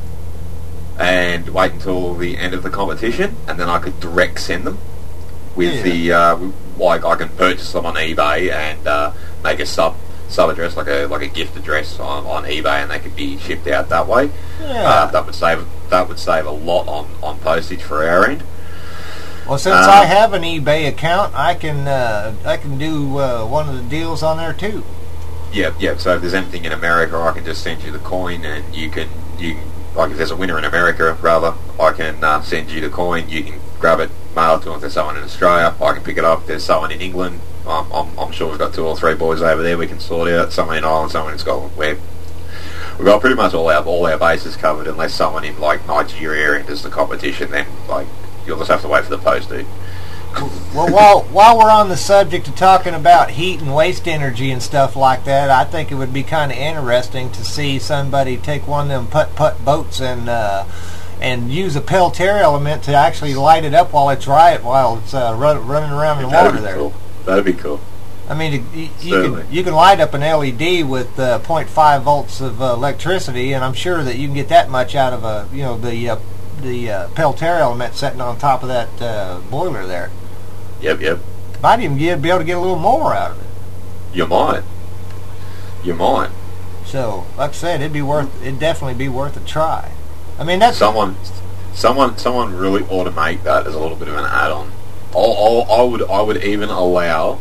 Speaker 13: and wait until the end of the competition, and then I could direct send them with yeah. the uh, like I can purchase them on eBay and uh, make a sub sub address like a like a gift address on, on eBay, and they could be shipped out that way. Yeah. Uh, that would save that would save a lot on, on postage for our end.
Speaker 12: Well, since um, I have an eBay account, I can uh, I can do uh, one of the deals on there too.
Speaker 13: Yeah, yeah. So if there's anything in America, I can just send you the coin, and you can you can, like if there's a winner in America, rather, I can uh, send you the coin. You can grab it, mail it to them. If there's someone in Australia, I can pick it up. If there's someone in England, um, I'm, I'm sure we've got two or three boys over there we can sort out. Someone in Ireland, someone in Scotland. We're, we've got pretty much all our all our bases covered, unless someone in like Nigeria enters the competition. Then like you'll just have to wait for the post, dude.
Speaker 12: Well, while while we're on the subject of talking about heat and waste energy and stuff like that, I think it would be kind of interesting to see somebody take one of them putt-putt boats and uh, and use a Peltier element to actually light it up while it's right, while it's uh, run, running around in the water there.
Speaker 13: Cool. That'd be cool.
Speaker 12: I mean, you, you can you can light up an L E D with uh, zero point five volts of uh, electricity, and I'm sure that you can get that much out of a you know the uh, the uh, Peltier element sitting on top of that uh, boiler there.
Speaker 13: Yep, yep.
Speaker 12: Might even get, be able to get a little more out of it.
Speaker 13: You might. You might.
Speaker 12: So, like I said, it'd be worth. It'd definitely be worth a try. I mean, that's
Speaker 13: someone. Someone. Someone really ought to make that as a little bit of an add-on. I'll, I'll, I would. I would even allow.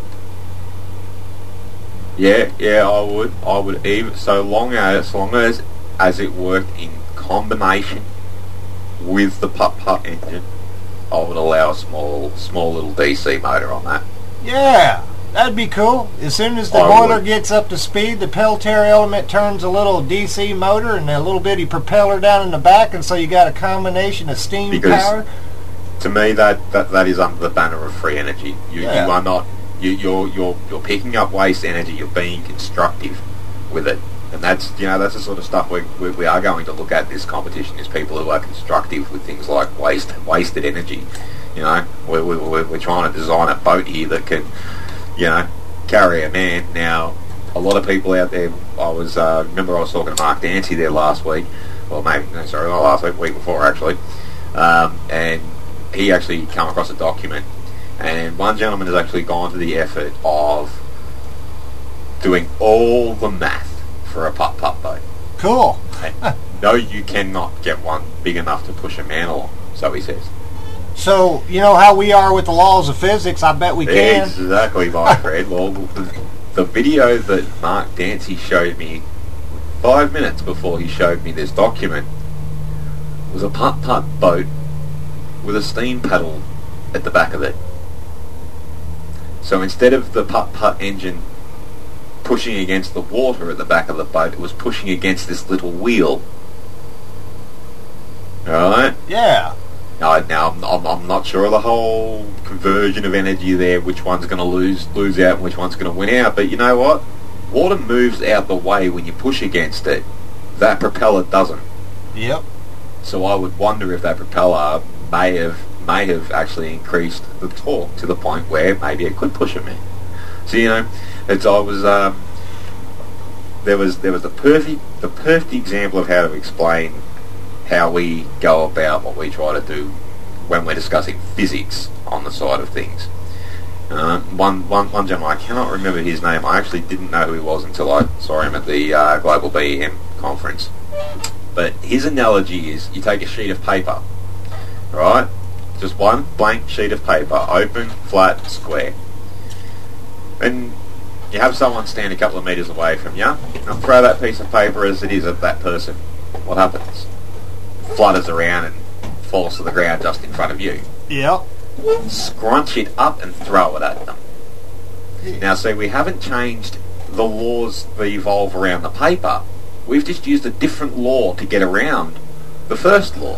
Speaker 13: Yeah, yeah. I would. I would even. So long as, as long as, as it worked in combination with the putt-putt engine, I would allow a small, small little D C motor on that.
Speaker 12: Yeah, that'd be cool. As soon as the I boiler would. gets up to speed, the Peltier element turns a little D C motor and a little bitty propeller down in the back, and so you got a combination of steam
Speaker 13: because
Speaker 12: power.
Speaker 13: To me, that, that, that is under the banner of free energy. You, yeah. you are not. You, you're you're you're picking up waste energy. You're being constructive with it. And that's you know that's the sort of stuff we, we we are going to look at this competition, is people who are constructive with things like waste wasted energy. You know, we're, we're, we're trying to design a boat here that can, you know, carry a man. Now, a lot of people out there, I was uh, remember I was talking to Mark Dancy there last week, well maybe no sorry not last week, week before actually, um, and he actually come across a document, and one gentleman has actually gone to the effort of doing all the math for a putt-putt boat.
Speaker 12: Cool.
Speaker 13: No, you cannot get one big enough to push a man along, so he says.
Speaker 12: So, you know how we are with the laws of physics, I bet we can.
Speaker 13: Exactly, my friend. Well, the, the video that Mark Dancy showed me five minutes before he showed me this document was a putt-putt boat with a steam paddle at the back of it. So instead of the putt-putt engine pushing against the water at the back of the boat, it was pushing against this little wheel. Alright?
Speaker 12: Yeah.
Speaker 13: Now, now I'm, I'm, I'm not sure of the whole conversion of energy there, which one's going to lose lose out and which one's going to win out, but you know what? Water moves out the way when you push against it. That propeller doesn't.
Speaker 12: Yep.
Speaker 13: So I would wonder if that propeller may have may have actually increased the torque to the point where maybe it could push a man. So you know, it's I was um, there was there was the perfect the perfect example of how to explain how we go about what we try to do when we're discussing physics on the side of things. Uh, one, one, one gentleman, I cannot remember his name. I actually didn't know who he was until I saw him at the uh, Global B E M conference. But his analogy is, you take a sheet of paper, right? Just one blank sheet of paper, open, flat, square. And you have someone stand a couple of metres away from you, and throw that piece of paper as it is at that person. What happens? flutters around and falls to the ground just in front of you.
Speaker 12: Yep.
Speaker 13: Scrunch it up and throw it at them. Yeah. Now, see, we haven't changed the laws that evolve around the paper. We've just used a different law to get around the first law.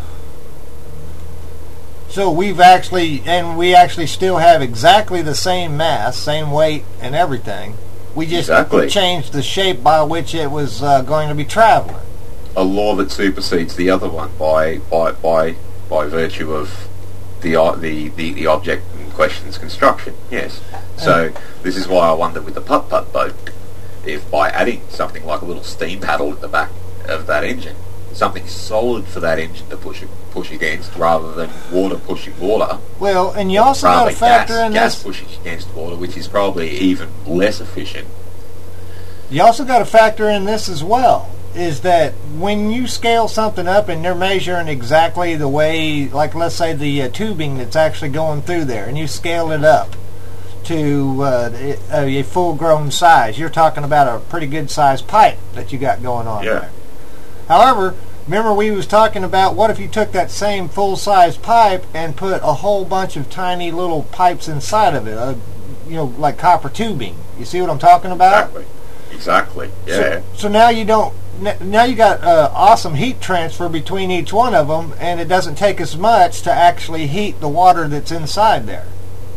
Speaker 12: So we've actually, and we actually still have exactly the same mass, same weight, and everything. We just
Speaker 13: exactly.
Speaker 12: changed the shape by which it was uh, going to be traveling.
Speaker 13: A law that supersedes the other one by by by by virtue of the uh, the, the the object in question's construction. Yes. So this is why I wonder with the putt-putt boat, if by adding something like a little steam paddle at the back of that engine, something solid for that engine to push push against, rather than water pushing water.
Speaker 12: Well, and you also got to factor
Speaker 13: gas,
Speaker 12: in
Speaker 13: gas
Speaker 12: this.
Speaker 13: pushing against water, which is probably even less efficient.
Speaker 12: You also got to factor in this as well. Is that when you scale something up and they're measuring exactly the way, like let's say the uh, tubing that's actually going through there, and you scale it up to uh, a, a full-grown size, you're talking about a pretty good-sized pipe that you got going on
Speaker 13: yeah.
Speaker 12: there. However, remember we was talking about what if you took that same full-size pipe and put a whole bunch of tiny little pipes inside of it, uh, you know, like copper tubing. You see what I'm talking about?
Speaker 13: Exactly. Exactly. Yeah.
Speaker 12: So, so now you don't. Now you got uh, awesome heat transfer between each one of them, and it doesn't take as much to actually heat the water that's inside there.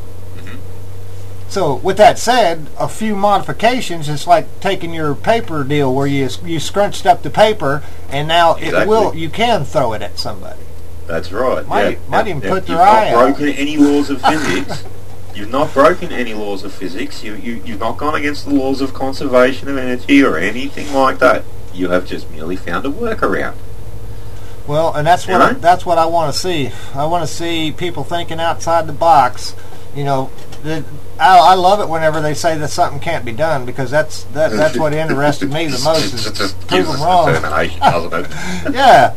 Speaker 12: So, with that said, a few modifications, it's like taking your paper deal where you you scrunched up the paper, and now
Speaker 13: exactly.
Speaker 12: it will you can throw it at somebody.
Speaker 13: That's right.
Speaker 12: Might,
Speaker 13: yeah.
Speaker 12: might
Speaker 13: now,
Speaker 12: even
Speaker 13: now,
Speaker 12: put their
Speaker 13: you've
Speaker 12: eye
Speaker 13: not
Speaker 12: out.
Speaker 13: broken any laws of physics. You've not broken any laws of physics. You, you, you've not gone against the laws of conservation of energy or anything like that. You have just merely found a workaround.
Speaker 12: Well, and that's what
Speaker 13: you know?
Speaker 12: I, that's what I want to see. I want to see people thinking outside the box. You know, the, I, I love it whenever they say that something can't be done, because that's that, that's what interested me the most is
Speaker 13: just
Speaker 12: prove them wrong.
Speaker 13: Determination, doesn't it?
Speaker 12: Yeah.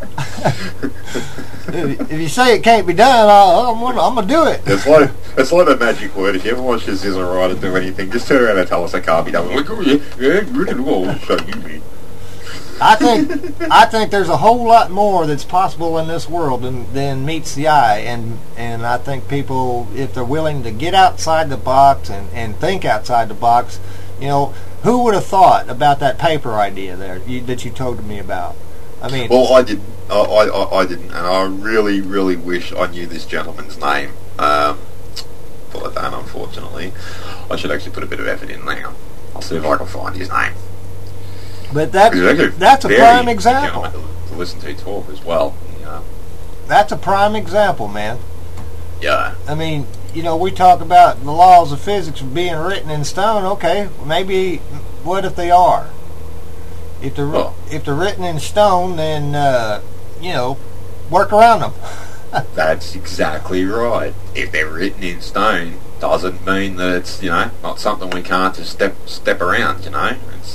Speaker 12: if, if you say it can't be done, I'll, I'm gonna I'm gonna do it.
Speaker 13: It's like it's like a magic word. If you ever watch the Scissor Rider do anything, just turn around and tell us it can't be done. We're like, oh, yeah, yeah, you can go. So you mean.
Speaker 12: I think I think there's a whole lot more that's possible in this world than, than meets the eye, and and I think people, if they're willing to get outside the box and, and think outside the box, you know, who would have thought about that paper idea there you, that you told me about? I mean,
Speaker 13: well, I didn't. I, I I didn't, and I really, really wish I knew this gentleman's name. Um, but I don't, unfortunately. I should actually put a bit of effort in now. I'll see if I can find his name.
Speaker 12: But that, that's a prime example.
Speaker 13: To, to listen to talk as well. You know.
Speaker 12: That's a prime example, man.
Speaker 13: Yeah.
Speaker 12: I mean, you know, we talk about the laws of physics being written in stone. Okay, maybe what if they are? If they're
Speaker 13: well,
Speaker 12: if they're written in stone, then uh, you know, work around them.
Speaker 13: That's exactly right. If they're written in stone, doesn't mean that it's, you know, not something we can't just step step around. You know. It's,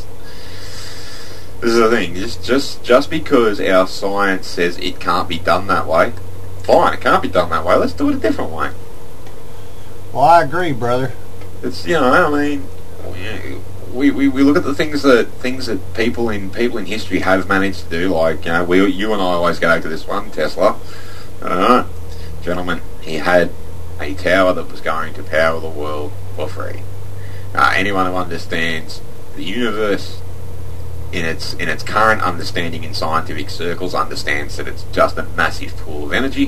Speaker 13: This is the thing, just, just just because our science says it can't be done that way, fine, it can't be done that way, let's do it a different way.
Speaker 12: Well, I agree, brother.
Speaker 13: It's, you know, I mean, we, we, we look at the things that things that people in people in history have managed to do, like, you know, we, you and I always go to this one, Tesla. I don't know, gentlemen, he had a tower that was going to power the world for free. Uh, anyone who understands the universe in its in its current understanding in scientific circles understands that it's just a massive pool of energy,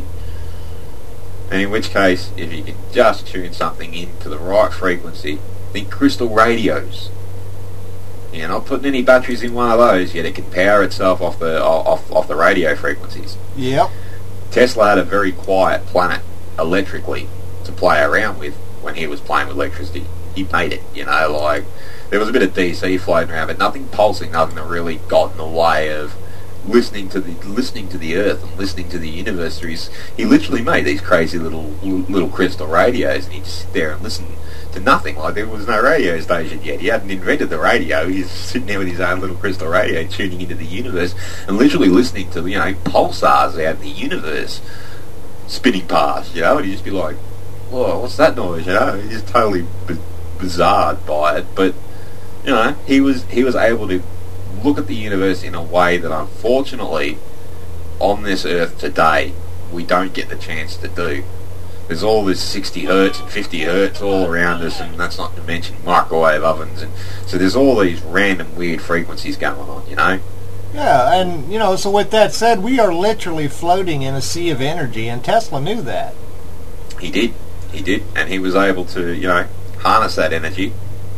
Speaker 13: and in which case, if you can just tune something into the right frequency, think crystal radios. You're not putting any batteries in one of those, yet it can power itself off the off off the radio frequencies.
Speaker 12: Yep.
Speaker 13: Tesla had a very quiet planet electrically to play around with when he was playing with electricity. He made it, you know, like there was a bit of D C floating around, but nothing pulsing, nothing that really got in the way of listening to the listening to the Earth and listening to the universe. He's, he literally made these crazy little little crystal radios, and he'd just sit there and listen to nothing. Like there was no radio station yet. He hadn't invented the radio. He's sitting there with his own little crystal radio, tuning into the universe and literally listening to, you know, pulsars out in the universe spinning past. You know, and he'd just be like, "Whoa, what's that noise?" You know, he's just totally b- bizarre by it, but. You know, he was he was able to look at the universe in a way that unfortunately on this Earth today we don't get the chance to do. There's all this sixty hertz and fifty hertz all around us, and that's not to mention microwave ovens, and so there's all these random weird frequencies going on, you know?
Speaker 12: Yeah, and, you know, so with that said, we are literally floating in a sea of energy, and Tesla knew that. He
Speaker 13: did. He did, and he was able to, you know, harness that energy.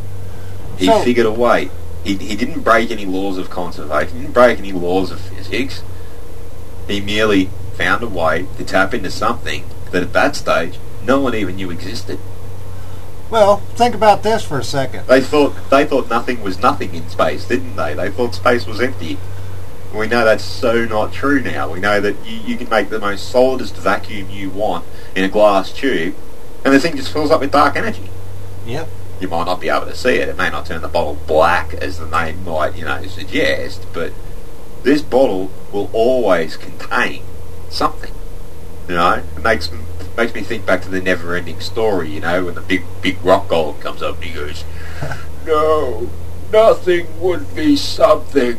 Speaker 13: He
Speaker 12: so,
Speaker 13: figured a way. He, he didn't break any laws of conservation, he didn't break any laws of physics. He merely found a way to tap into something that at that stage no one even knew existed.
Speaker 12: Well, think about this for a second.
Speaker 13: They thought they thought nothing was nothing in space, didn't they? They thought space was empty. We know that's so not true now. We know that you, you can make the most solidest vacuum you want in a glass tube, and the thing just fills up with dark energy.
Speaker 12: Yep.
Speaker 13: You might not be able to see it. It may not turn the bottle black, as the name might, you know, suggest, but this bottle will always contain something. You know, it makes makes me think back to the never-ending story. You know, when the big big rock golem comes up and he goes, "No, nothing would be something.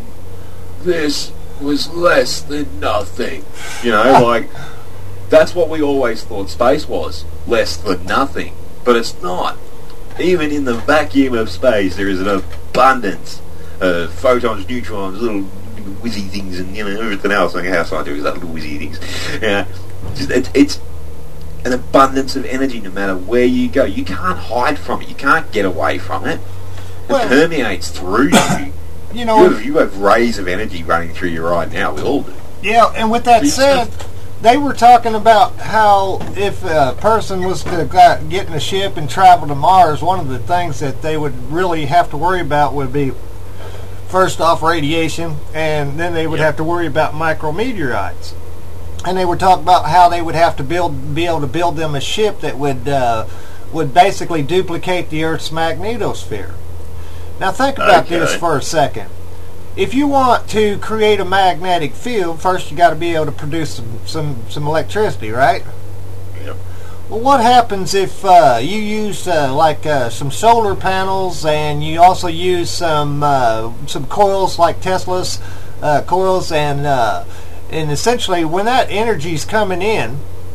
Speaker 13: This was less than nothing." You know, like that's what we always thought space was, less than nothing. But it's not. Even in the vacuum of space, there is an abundance of photons, neutrons, little whizzy things, and you know everything else. Like how scientific is that, little whizzy things? Yeah, just, it, it's an abundance of energy. No matter where you go, you can't hide from it. You can't get away from it. It
Speaker 12: well,
Speaker 13: permeates through you.
Speaker 12: You know,
Speaker 13: you have, you have rays of energy running through you right now. We all do.
Speaker 12: Yeah, and with that said, they were talking about how if a person was to get in a ship and travel to Mars, one of the things that they would really have to worry about would be, first off, radiation, and then they would yep. have to worry about micrometeorites. And they were talking about how they would have to build, be able to build them a ship that would uh, would basically duplicate the Earth's magnetosphere. Now think about
Speaker 13: okay.
Speaker 12: this for a second. If you want to create a magnetic field, first you got to be able to produce some, some, some electricity, right?
Speaker 13: Yep.
Speaker 12: Well, what happens if uh, you use uh, like uh, some solar panels and you also use some uh, some coils like Tesla's uh, coils, and uh, and essentially when that energy is coming in,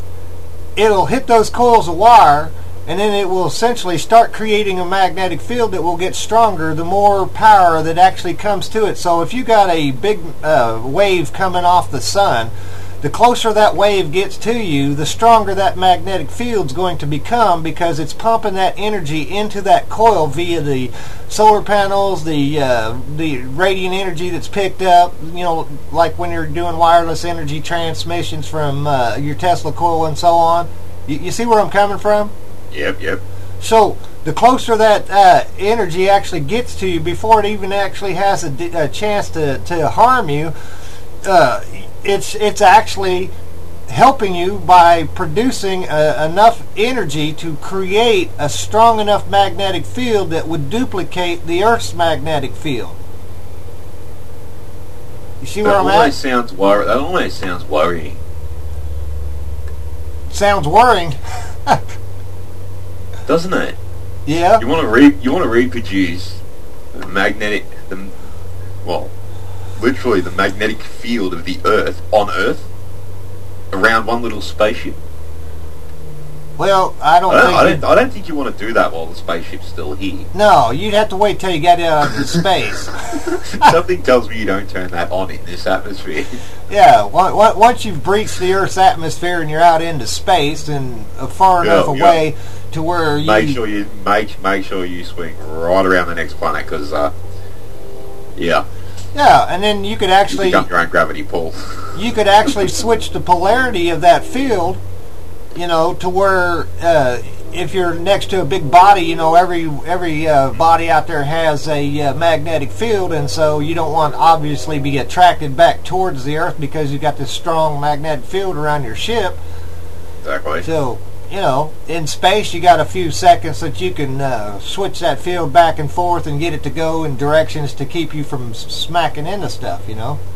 Speaker 12: it'll hit those coils of wire, and then it will essentially start creating a magnetic field that will get stronger the more power that actually comes to it. So if you got a big uh, wave coming off the sun, the closer that wave gets to you, the stronger that magnetic field's going to become, because it's pumping that energy into that coil via the solar panels, the uh, the radiant energy that's picked up, you know, like when you're doing wireless energy transmissions from uh, your Tesla coil and so on. You, you see where I'm coming from?
Speaker 13: Yep, yep.
Speaker 12: So the closer that uh, energy actually gets to you, before it even actually has a, d- a chance to, to harm you, uh, it's it's actually helping you by producing uh, enough energy to create a strong enough magnetic field that would duplicate the Earth's magnetic field. You see
Speaker 13: that
Speaker 12: where I'm at?
Speaker 13: Sounds wor- that almost sounds worrying.
Speaker 12: Sounds worrying.
Speaker 13: Doesn't it?
Speaker 12: Yeah.
Speaker 13: You want to re- you want to reproduce the magnetic, the, well, literally the magnetic field of the Earth on Earth around one little spaceship.
Speaker 12: Well, I don't.
Speaker 13: I don't,
Speaker 12: think
Speaker 13: I don't, I don't think you want to do that while the spaceship's still here.
Speaker 12: No, you'd have to wait till you get out into space.
Speaker 13: Something tells me you don't turn that on in this atmosphere.
Speaker 12: Yeah, once you've breached the Earth's atmosphere and you're out into space and far enough
Speaker 13: yeah,
Speaker 12: away
Speaker 13: yeah.
Speaker 12: to where you
Speaker 13: make sure you make make sure you swing right around the next planet, because uh, yeah,
Speaker 12: yeah, and then you could actually
Speaker 13: you pick up your own gravity pull.
Speaker 12: You could actually switch the polarity of that field, you know, to where uh, if you're next to a big body, you know, every every uh, body out there has a uh, magnetic field, and so you don't want to obviously be attracted back towards the Earth because you've got this strong magnetic field around your ship.
Speaker 13: Exactly.
Speaker 12: So, you know, in space you got a few seconds that you can uh, switch that field back and forth and get it to go in directions to keep you from s- smacking into stuff, you know.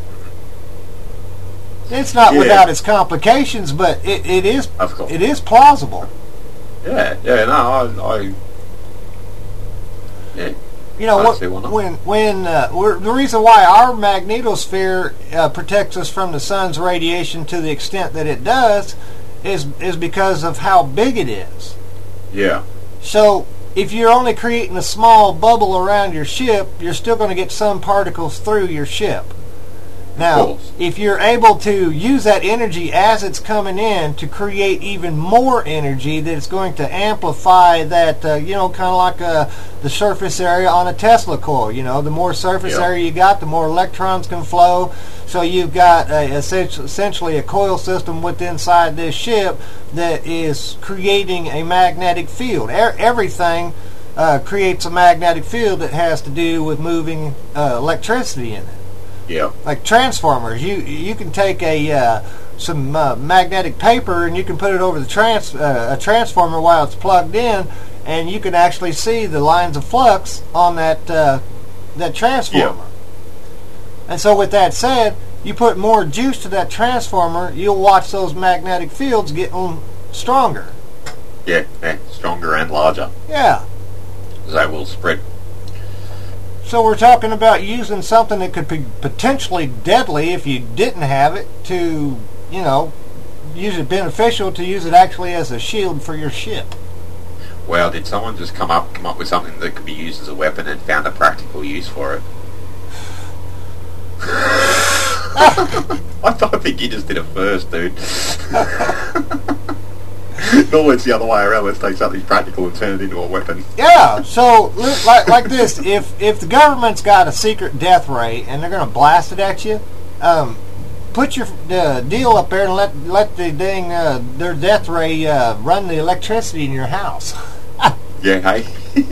Speaker 12: It's not
Speaker 13: yeah.
Speaker 12: without its complications, but it, it is
Speaker 13: of course.
Speaker 12: It is plausible.
Speaker 13: Yeah, yeah, no, I, I yeah,
Speaker 12: You know,
Speaker 13: I
Speaker 12: what,
Speaker 13: see why not.
Speaker 12: when when uh, we're, the reason why our magnetosphere uh, protects us from the sun's radiation to the extent that it does is is because of how big it is.
Speaker 13: Yeah.
Speaker 12: So if you're only creating a small bubble around your ship, you're still going to get some particles through your ship. Now, if you're able to use that energy as it's coming in to create even more energy that's going to amplify that, uh, you know, kind of like uh, the surface area on a Tesla coil. You know, the more surface
Speaker 13: Yeah.
Speaker 12: area you got, the more electrons can flow. So you've got a, essentially a coil system within inside this ship that is creating a magnetic field. E- everything uh, creates a magnetic field that has to do with moving uh, electricity in it.
Speaker 13: Yeah.
Speaker 12: Like transformers, you you can take a uh, some uh, magnetic paper and you can put it over the trans uh, a transformer while it's plugged in, and you can actually see the lines of flux on that uh, that transformer.
Speaker 13: Yeah.
Speaker 12: And so, with that said, you put more juice to that transformer, you'll watch those magnetic fields getting stronger.
Speaker 13: Yeah, yeah, stronger and larger.
Speaker 12: Yeah.
Speaker 13: They will spread.
Speaker 12: So we're talking about using something that could be potentially deadly if you didn't have it to, you know, use it beneficial to use it actually as a shield for your ship.
Speaker 13: Well, did someone just come up come up with something that could be used as a weapon and found a practical use for it? I, th- I think you just did it first, dude. Normally it's the other way around. Let's take something practical and turn it into a weapon.
Speaker 12: Yeah, so like like this, if if the government's got a secret death ray and they're going to blast it at you, um, put your uh, deal up there and let let the dang uh, their death ray uh, run the electricity in your house.
Speaker 13: Yeah, hey.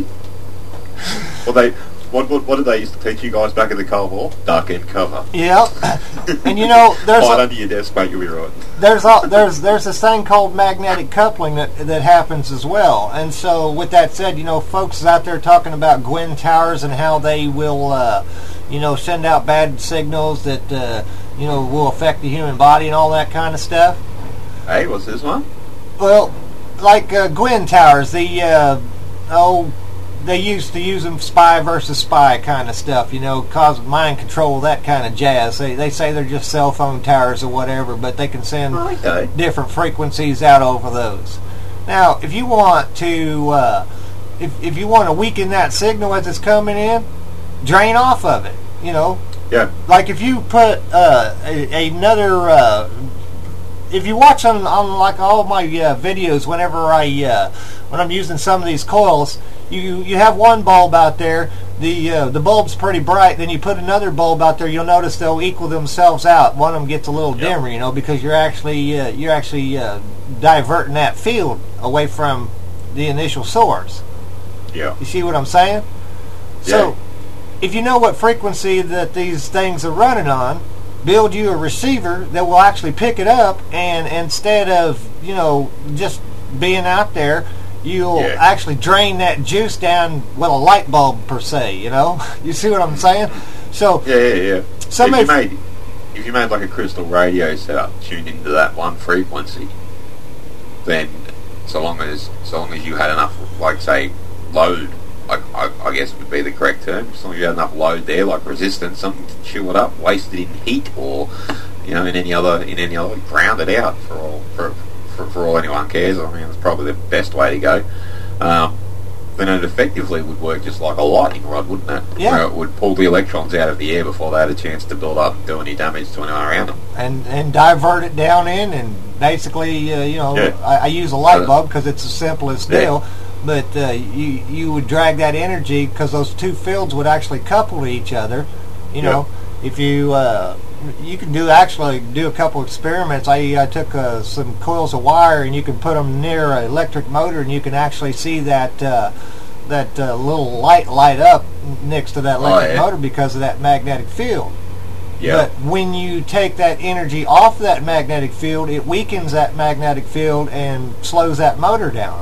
Speaker 13: well, they what, what what did they used to teach you guys back in the Cold War? Duck and cover.
Speaker 12: Yep. And you know, there's
Speaker 13: Hide
Speaker 12: a,
Speaker 13: under your desk, mate. You'll be right.
Speaker 12: there's a, there's there's this thing called magnetic coupling that that happens as well. And so, with that said, you know, folks out there talking about Gwyn towers and how they will, uh, you know, send out bad signals that uh, you know will affect the human body and all that kind of stuff.
Speaker 13: Hey, what's this one?
Speaker 12: Well, like uh, Gwyn towers, the uh, oh. They used to use them spy versus spy kind of stuff, you know, cause mind control, that kind of jazz. They they say they're just cell phone towers or whatever, but they can send
Speaker 13: okay.
Speaker 12: different frequencies out over those. Now, if you want to, uh, if if you want to weaken that signal as it's coming in, drain off of it. You know,
Speaker 13: yeah.
Speaker 12: Like if you put uh, a, another. Uh, If you watch on, on like all of my uh, videos, whenever I uh, when I'm using some of these coils, you you have one bulb out there. The uh, the bulb's pretty bright. Then you put another bulb out there. You'll notice they'll equal themselves out. One of them gets a little
Speaker 13: Yep.
Speaker 12: dimmer, you know, because you're actually uh, you're actually uh, diverting that field away from the initial source.
Speaker 13: Yeah.
Speaker 12: You see what I'm saying?
Speaker 13: Yeah.
Speaker 12: So, if you know what frequency that these things are running on, build you a receiver that will actually pick it up, and instead of, you know, just being out there, you'll
Speaker 13: Yeah.
Speaker 12: actually drain that juice down with a light bulb per se, you know? You see what I'm saying? So
Speaker 13: Yeah, yeah, yeah.
Speaker 12: Somebody
Speaker 13: if you made if you made like a crystal radio setup tuned into that one frequency, then so long as so long as you had enough, like say, load, like I, I guess would be the correct term, as long as you had enough load there, like resistance, something to chew it up, waste it in heat, or you know, in any other in any other, ground it out for all for for, for all anyone cares. I mean, it's probably the best way to go. Um, then it effectively would work just like a lightning rod, wouldn't it?
Speaker 12: Yeah.
Speaker 13: Where it would pull the electrons out of the air before they had a chance to build up and do any damage to anyone around them.
Speaker 12: and and divert it down in, and basically, uh, you know,
Speaker 13: Yeah.
Speaker 12: I, I use a light
Speaker 13: Uh,
Speaker 12: bulb because it's the simplest
Speaker 13: yeah.
Speaker 12: deal. But uh, you you would drag that energy because those two fields would actually couple to each other. You know, if you uh, you can do actually do a couple experiments. I I took uh, some coils of wire, and you can put them near an electric motor, and you can actually see that uh, that uh, little light light up next to that electric
Speaker 13: Oh, yeah.
Speaker 12: motor because of that magnetic field.
Speaker 13: Yeah.
Speaker 12: But when you take that energy off that magnetic field, it weakens that magnetic field and slows that motor down.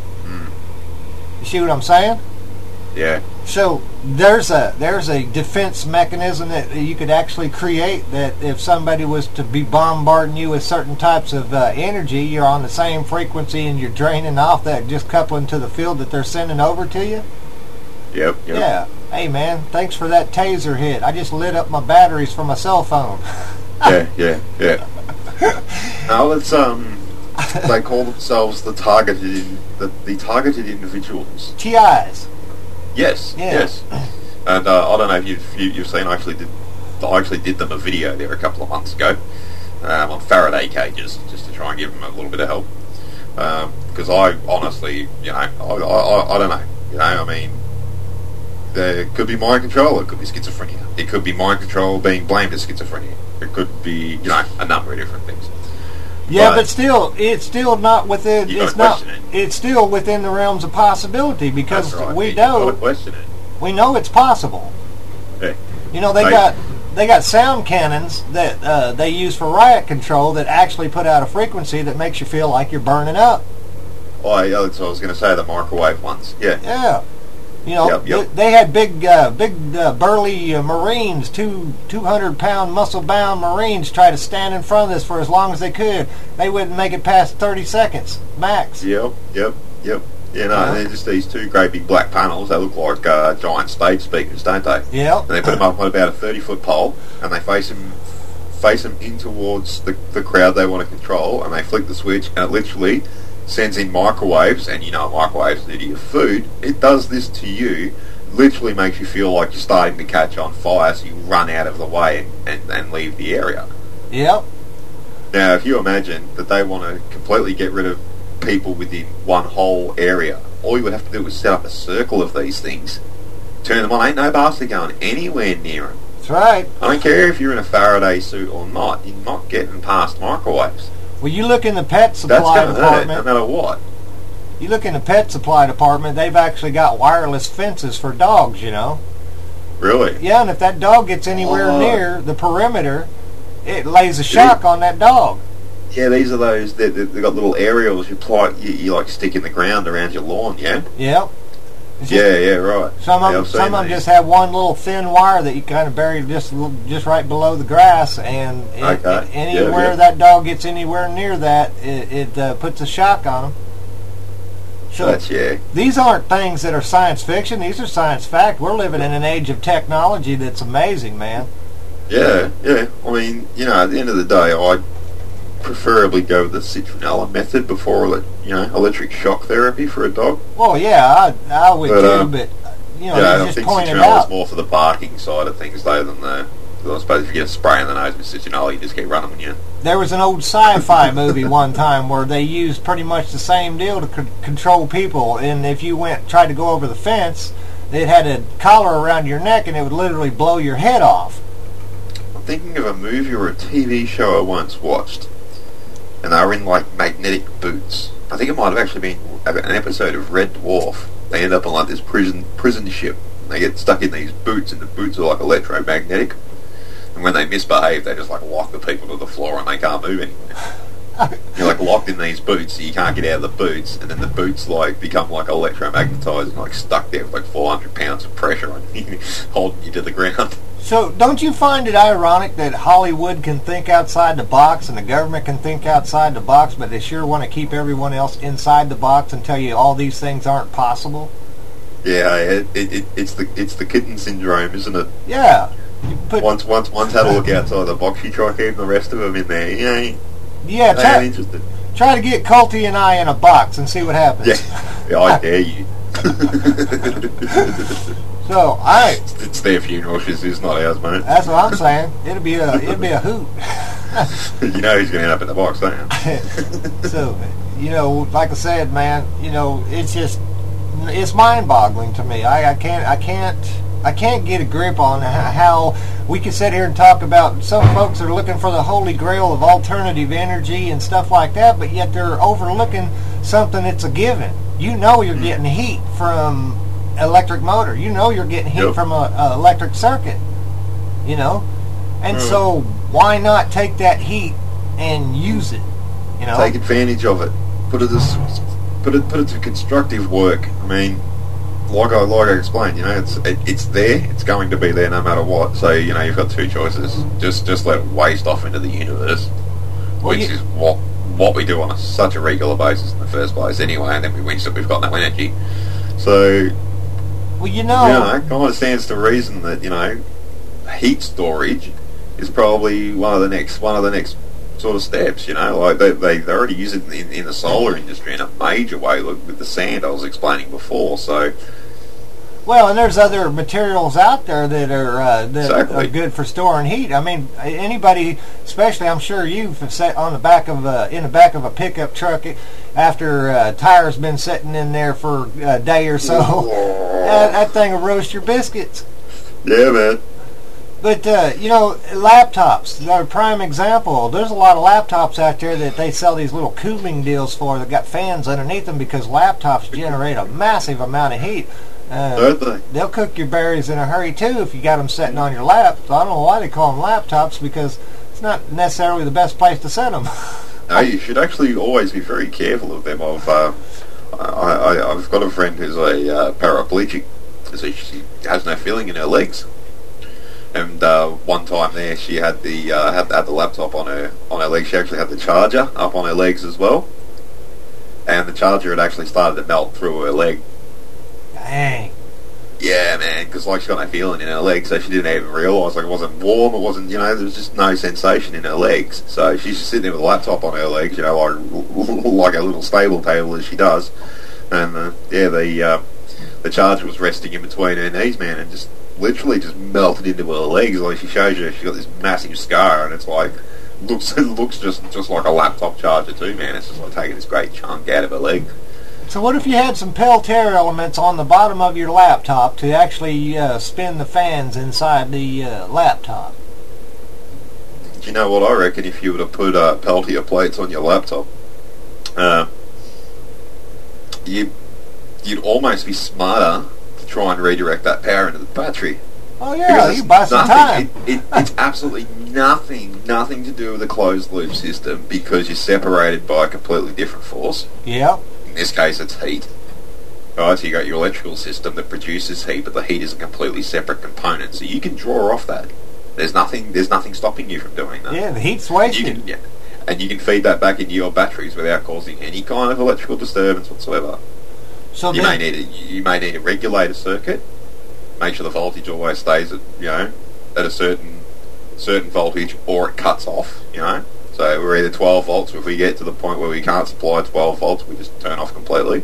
Speaker 12: You see what I'm saying?
Speaker 13: Yeah.
Speaker 12: So there's a there's a defense mechanism that you could actually create, that if somebody was to be bombarding you with certain types of uh, energy, you're on the same frequency and you're draining off that, just coupling to the field that they're sending over to you.
Speaker 13: Yep, yep.
Speaker 12: Yeah. Hey, man, thanks for that taser hit. I just lit up my batteries for my cell phone.
Speaker 13: yeah, yeah, yeah. Now it's um, they call themselves the targeted, in, the, the targeted individuals.
Speaker 12: T Is.
Speaker 13: Yes,
Speaker 12: Yeah.
Speaker 13: yes. And uh, I don't know if you've you, you've seen. I actually did. I actually did them a video there a couple of months ago um, on Faraday cages, just to try and give them a little bit of help. Because um, I honestly, you know, I, I I don't know. You know, I mean, there could be mind control. It could be schizophrenia. It could be mind control being blamed as schizophrenia. It could be, you know, a number of different things.
Speaker 12: Yeah,
Speaker 13: but,
Speaker 12: but still, it's still not within.
Speaker 13: You
Speaker 12: It's
Speaker 13: gotta
Speaker 12: not.
Speaker 13: question
Speaker 12: It's still within the realms of possibility because
Speaker 13: That's right.
Speaker 12: we
Speaker 13: You
Speaker 12: know
Speaker 13: gotta question it.
Speaker 12: we know it's possible.
Speaker 13: Yeah.
Speaker 12: You know, they
Speaker 13: Right.
Speaker 12: got they got sound cannons that uh, they use for riot control that actually put out a frequency that makes you feel like you're burning up.
Speaker 13: Oh, yeah, that's what I was going to say. The microwave ones. Yeah.
Speaker 12: Yeah. You know,
Speaker 13: Yep, yep.
Speaker 12: th- they had big, uh, big uh, burly uh, Marines, two two hundred pound muscle bound Marines, try to stand in front of this for as long as they could. They wouldn't make it past thirty seconds max.
Speaker 13: Yep. Yep. Yep. You know,
Speaker 12: Uh-huh.
Speaker 13: they're just these two great big black panels. They look like uh, giant stage speakers, don't they?
Speaker 12: Yep.
Speaker 13: And they put them up on about a thirty foot pole, and they face them, face them in towards the the crowd they want to control, and they flick the switch, and it literally sends in microwaves. And you know what microwaves do to your food. It does this to you. Literally makes you feel like you're starting to catch on fire, so you run out of the way and, and, and leave the area.
Speaker 12: Yep.
Speaker 13: Now, if you imagine that they want to completely get rid of people within one whole area, all you would have to do is set up a circle of these things, turn them on. Ain't no bastard going anywhere near them.
Speaker 12: That's right.
Speaker 13: I don't care if you're in a Faraday suit or not. You're not getting past microwaves.
Speaker 12: Well, you look in the pet
Speaker 13: That's
Speaker 12: supply
Speaker 13: going to hurt,
Speaker 12: department.
Speaker 13: no matter what.
Speaker 12: You look in the pet supply department. They've actually got wireless fences for dogs. You know.
Speaker 13: Really?
Speaker 12: Yeah, and if that dog gets anywhere
Speaker 13: Oh.
Speaker 12: near the perimeter, it lays a shock on that dog.
Speaker 13: Yeah, these are those. They they got little aerials you apply. You, you like stick in the ground around your lawn. Yeah.
Speaker 12: Yep. It's just-
Speaker 13: Yeah, yeah, right.
Speaker 12: Some of
Speaker 13: Yeah,
Speaker 12: them,
Speaker 13: I've
Speaker 12: some
Speaker 13: seen
Speaker 12: of them
Speaker 13: these.
Speaker 12: just have one little thin wire that you kind of bury just a little- just right below the grass, and it,
Speaker 13: Okay.
Speaker 12: it- anywhere
Speaker 13: Yeah, yeah.
Speaker 12: that dog gets anywhere near that, it, it uh, puts a shock on them. So
Speaker 13: That's yeah.
Speaker 12: these aren't things that are science fiction; these are science fact. We're living in an age of technology that's amazing, man.
Speaker 13: Yeah, yeah. I mean, you know, at the end of the day, I'd preferably go with the citronella method before, ele- you know, electric shock therapy for a dog.
Speaker 12: Well, yeah, I, I would
Speaker 13: But,
Speaker 12: too,
Speaker 13: um,
Speaker 12: but you know,
Speaker 13: yeah,
Speaker 12: you
Speaker 13: I
Speaker 12: just
Speaker 13: think
Speaker 12: pointed
Speaker 13: citronella's
Speaker 12: out.
Speaker 13: more for the barking side of things, though, than the. I suppose if you get a spray in the nose with citronella, you just keep running, you.
Speaker 12: There was an old sci-fi movie one time where they used pretty much the same deal to c- control people, and if you went tried to go over the fence, it had a collar around your neck, and it would literally blow your head off.
Speaker 13: I'm thinking of a movie or a T V show I once watched, and they were in like magnetic boots. I think it might have actually been an episode of Red Dwarf. They end up on like this prison prison ship. They get stuck in these boots, and the boots are like electromagnetic. And when they misbehave, they just like lock the people to the floor, and they can't move anywhere. You're like locked in these boots, so you can't get out of the boots, and then the boots like become like electromagnetized and like stuck there with like four hundred pounds of pressure on you, holding you to the ground.
Speaker 12: So, don't you find it ironic that Hollywood can think outside the box and the government can think outside the box, but they sure want to keep everyone else inside the box and tell you all these things aren't possible?
Speaker 13: Yeah, it, it, it, it's the it's the kitten syndrome, isn't it?
Speaker 12: Yeah. You put,
Speaker 13: Once once once had a look outside the box, you try keeping the rest of them in there. You ain't,
Speaker 12: yeah,
Speaker 13: they
Speaker 12: try,
Speaker 13: ain't interested.
Speaker 12: try to get Colty and I in a box and see what happens.
Speaker 13: Yeah, yeah, I dare you.
Speaker 12: So, I...
Speaker 13: It's, it's their funeral, it's, it's not ours, mate.
Speaker 12: That's what I'm saying. It'll be a, it'll be a hoot.
Speaker 13: You know who's going to end up in the box, don't you?
Speaker 12: So, you know, like I said, man, you know, it's just, it's mind-boggling to me. I, I can't, I can't, I can't get a grip on how we can sit here and talk about some folks are looking for the holy grail of alternative energy and stuff like that, but yet they're overlooking something that's a given. You know you're getting heat from electric motor. You know you're getting heat
Speaker 13: Yep.
Speaker 12: from a, a electric circuit. You know, and
Speaker 13: Mm.
Speaker 12: so why not take that heat and use it? You know,
Speaker 13: Take advantage of it. Put it as, put it put it to constructive work. I mean, like I like I explained, you know, it's it, it's there. It's going to be there no matter what. So you know, you've got two choices. Just just let it waste off into the universe,
Speaker 12: Well,
Speaker 13: which
Speaker 12: you-
Speaker 13: is what what we do on a, such a regular basis in the first place, anyway. And then we wish that we've got no energy. So
Speaker 12: Well, you know,
Speaker 13: you know, kind of stands to reason that, you know, heat storage is probably one of the next one of the next sort of steps. You know, like they they, they already use it in, in the solar industry in a major way, like with the sand I was explaining before. So.
Speaker 12: Well, and there's other materials out there that are uh, that
Speaker 13: exactly.
Speaker 12: are good for storing heat. I mean, anybody, especially I'm sure you've sat on the back of a, in the back of a pickup truck after uh, tires been sitting in there for a day or so. that, that thing will roast your biscuits.
Speaker 13: Yeah, man.
Speaker 12: But uh, you know, laptops. They're a prime example. There's a lot of laptops out there that they sell these little cooling deals for that got fans underneath them because laptops generate a massive amount of heat. Uh,
Speaker 13: they?
Speaker 12: They'll cook your berries in a hurry too if you got them sitting on your lap. So I don't know why they call them laptops because it's not necessarily the best place to set them.
Speaker 13: No, you should actually always be very careful of them. I've uh, I, I, I've got a friend who's a uh, paraplegic, so she has no feeling in her legs. And uh, one time there, she had the uh, had, had the laptop on her on her legs. She actually had the charger up on her legs as well, and the charger had actually started to melt through her leg.
Speaker 12: Dang.
Speaker 13: Yeah, man, because like she got no feeling in her legs, so she didn't even realise. Like it wasn't warm, it wasn't, you know, there was just no sensation in her legs. So she's just sitting there with a laptop on her legs, you know, like like a little stable table as she does. And uh, yeah, the uh, the charger was resting in between her knees, man, and just literally just melted into her legs. Like she shows you, she got this massive scar, and it's like looks it looks just just like a laptop charger too, man. It's just like taking this great chunk out of her leg.
Speaker 12: So what if you had some Peltier elements on the bottom of your laptop to actually uh, spin the fans inside the uh, laptop?
Speaker 13: Do you know what I reckon? If you were to put uh, Peltier plates on your laptop, uh, you you'd almost be smarter to try and redirect that power into the battery.
Speaker 12: Oh yeah, you buy some time.
Speaker 13: It, it, it's absolutely nothing, nothing to do with a closed loop system because you're separated by a completely different force.
Speaker 12: Yeah.
Speaker 13: In this case, it's heat. Right, so you got your electrical system that produces heat, but the heat is a completely separate component. So you can draw off that. There's nothing. There's nothing stopping you from doing that.
Speaker 12: Yeah, the heat's wasted.
Speaker 13: You can, yeah, and you can feed that back into your batteries without causing any kind of electrical disturbance whatsoever. So you may need a, you may need to regulate a circuit. Make sure the voltage always stays at you know at a certain certain voltage, or it cuts off. You know. So we're either twelve volts, or if we get to the point where we can't supply twelve volts, we just turn off completely.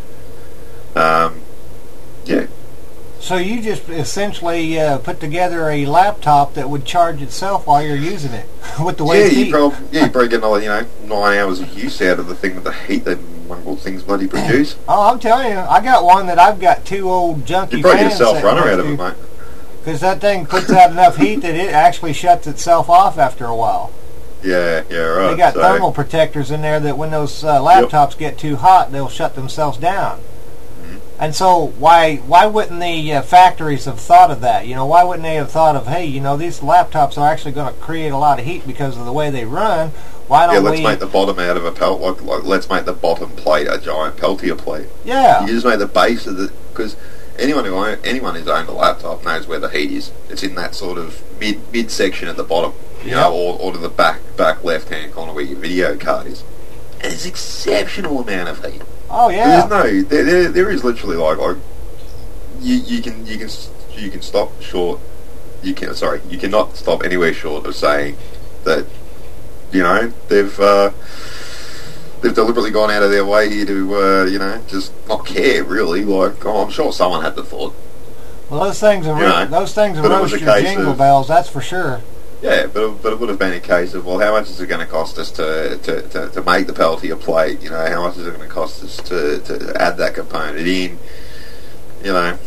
Speaker 13: Um, yeah.
Speaker 12: So you just essentially uh, put together a laptop that would charge itself while you're using it with the way
Speaker 13: yeah,
Speaker 12: heat.
Speaker 13: you probably yeah, you probably get another you know nine hours of use out of the thing with the heat that mongrel things bloody produce.
Speaker 12: Oh, I'm telling you, I got one that I've got two old junky
Speaker 13: you probably
Speaker 12: fans.
Speaker 13: get a self-runner out of it, mate.
Speaker 12: Because that thing puts out enough heat that it actually shuts itself off after a while.
Speaker 13: Yeah, yeah, right.
Speaker 12: They got
Speaker 13: so,
Speaker 12: thermal protectors in there that when those uh, laptops yep. get too hot, they'll shut themselves down. Mm-hmm. And so why why wouldn't the uh, factories have thought of that? You know, why wouldn't they have thought of, hey, you know, these laptops are actually going to create a lot of heat because of the way they run. Why don't
Speaker 13: yeah, let's
Speaker 12: we...
Speaker 13: make the bottom out of a pelt. Like, like, let's make the bottom plate a giant Peltier plate.
Speaker 12: Yeah.
Speaker 13: You just make the base of the because anyone who own, anyone who's owned a laptop knows where the heat is. It's in that sort of mid mid section at the bottom. You
Speaker 12: yep.
Speaker 13: know, or, or to the back back left hand corner where your video card is. And there's exceptional amount of heat.
Speaker 12: Oh yeah.
Speaker 13: There's no, there, there, there is literally like, like you you can you can you can stop short. You can sorry, you cannot stop anywhere short of saying that you know they've uh, they've deliberately gone out of their way here to uh, you know just not care really. Like oh, I'm sure someone had the thought.
Speaker 12: Well, those things are ro- those things are roast your jingle of, bells. That's for sure.
Speaker 13: Yeah, but it, but it would have been a case of, well, how much is it going to cost us to, to, to, to make the Peltier plate? You know, how much is it going to cost us to, to add that component in? You know,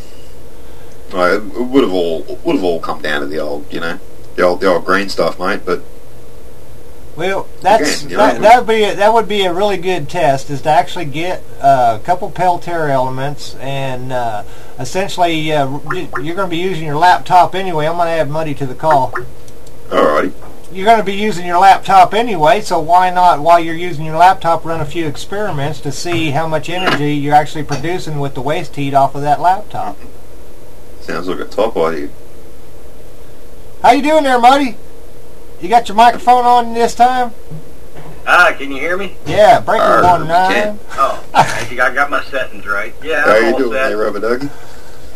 Speaker 13: well, it would have all would have all come down to the old, you know, the old the old green stuff, mate. But
Speaker 12: well, that's
Speaker 13: again,
Speaker 12: that,
Speaker 13: know,
Speaker 12: that would be a, that would be a really good test is to actually get uh, a couple Peltier elements and uh, essentially uh, you're going to be using your laptop anyway. I'm going to add Muddy to the call.
Speaker 13: Alrighty.
Speaker 12: You're going to be using your laptop anyway, so why not, while you're using your laptop, run a few experiments to see how much energy you're actually producing with the waste heat off of that laptop.
Speaker 13: Sounds like a top idea.
Speaker 12: How you doing there, Muddy? You got your microphone on this time?
Speaker 14: Ah, can you hear me?
Speaker 12: Yeah, breaker one nine.
Speaker 14: Oh, I think I got my settings right. Yeah,
Speaker 13: How
Speaker 14: I'm
Speaker 13: you
Speaker 14: all
Speaker 13: doing
Speaker 14: set.
Speaker 13: there, Rubber Ducky?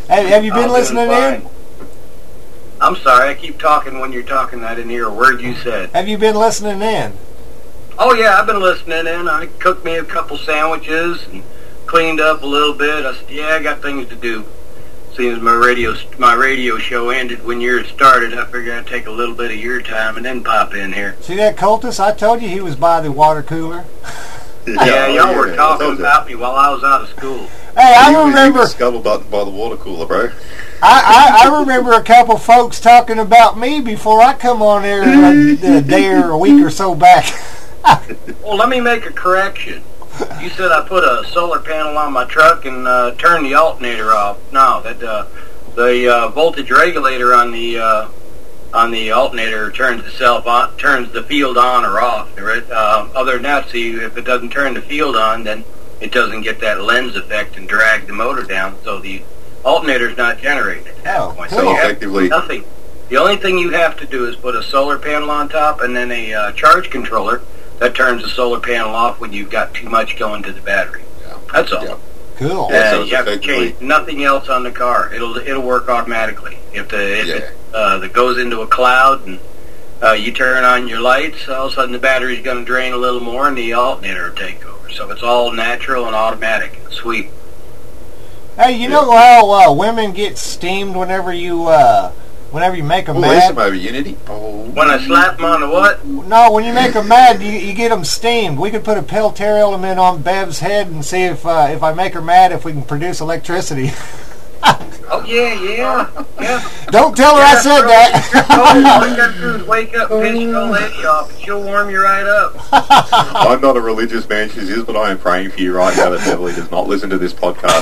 Speaker 12: Hey, have you been
Speaker 14: I'm
Speaker 12: listening
Speaker 14: doing
Speaker 12: in?
Speaker 14: fine. I'm sorry, I keep talking when you're talking. I didn't hear a word you said.
Speaker 12: Have you been listening in?
Speaker 14: Oh yeah, I've been listening in. I cooked me a couple sandwiches and cleaned up a little bit. I said, yeah, I got things to do. Seeing as my radio my radio show ended when yours started, I figured I'd take a little bit of your time and then pop in here.
Speaker 12: See that cultist? I told you he was by the water cooler.
Speaker 14: Yeah,
Speaker 13: Yeah,
Speaker 14: y'all
Speaker 13: yeah,
Speaker 14: were
Speaker 13: yeah,
Speaker 14: talking
Speaker 13: I told you.
Speaker 14: about me while I was out of school.
Speaker 12: Hey, I
Speaker 13: You was- you
Speaker 12: remember.
Speaker 13: was scuttlebutt by the water cooler, bro.
Speaker 12: I, I, I remember a couple folks talking about me before I come on there a, a day or a week or so back.
Speaker 14: Well, let me make a correction. You said I put a solar panel on my truck and uh, turned the alternator off. No, that uh, the uh, voltage regulator on the uh, on the alternator turns itself on, turns the field on or off. Uh, other than that, see, if it doesn't turn the field on, then it doesn't get that lens effect and drag the motor down. So the alternator's not generating at that
Speaker 12: Oh,
Speaker 14: point.
Speaker 12: cool.
Speaker 14: So you have
Speaker 13: Effectively-
Speaker 14: nothing. The only thing you have to do is put a solar panel on top and then a uh, charge controller that turns the solar panel off when you've got too much going to the battery.
Speaker 13: Yeah.
Speaker 14: That's all.
Speaker 13: Yeah.
Speaker 12: Cool.
Speaker 13: Yeah,
Speaker 14: Uh,
Speaker 13: so it's
Speaker 14: you have to
Speaker 13: effectively-
Speaker 14: change nothing else on the car. It'll it'll work automatically. If the if
Speaker 13: Yeah.
Speaker 14: it uh, that goes into a cloud and uh, you turn on your lights, all of a sudden the battery's going to drain a little more and the alternator will take over. So it's all natural and automatic. Sweet.
Speaker 12: Hey, you know how uh, women get steamed whenever you uh, whenever you make them
Speaker 13: Oh, there's some
Speaker 12: mad?
Speaker 13: over Unity. Oh.
Speaker 14: When I slap them on the what?
Speaker 12: No, when you make them mad, you, you get them steamed. We could put a Peltier element on Bev's head and see if uh, if I make her mad, if we can produce electricity.
Speaker 14: Oh yeah, yeah, yeah.
Speaker 12: Don't tell her I said that.
Speaker 14: All you got to do is wake up, piss your old lady off, and she'll warm you right up.
Speaker 13: I'm not a religious man, she is, but I am praying for you right now that Beverly does not listen to this podcast.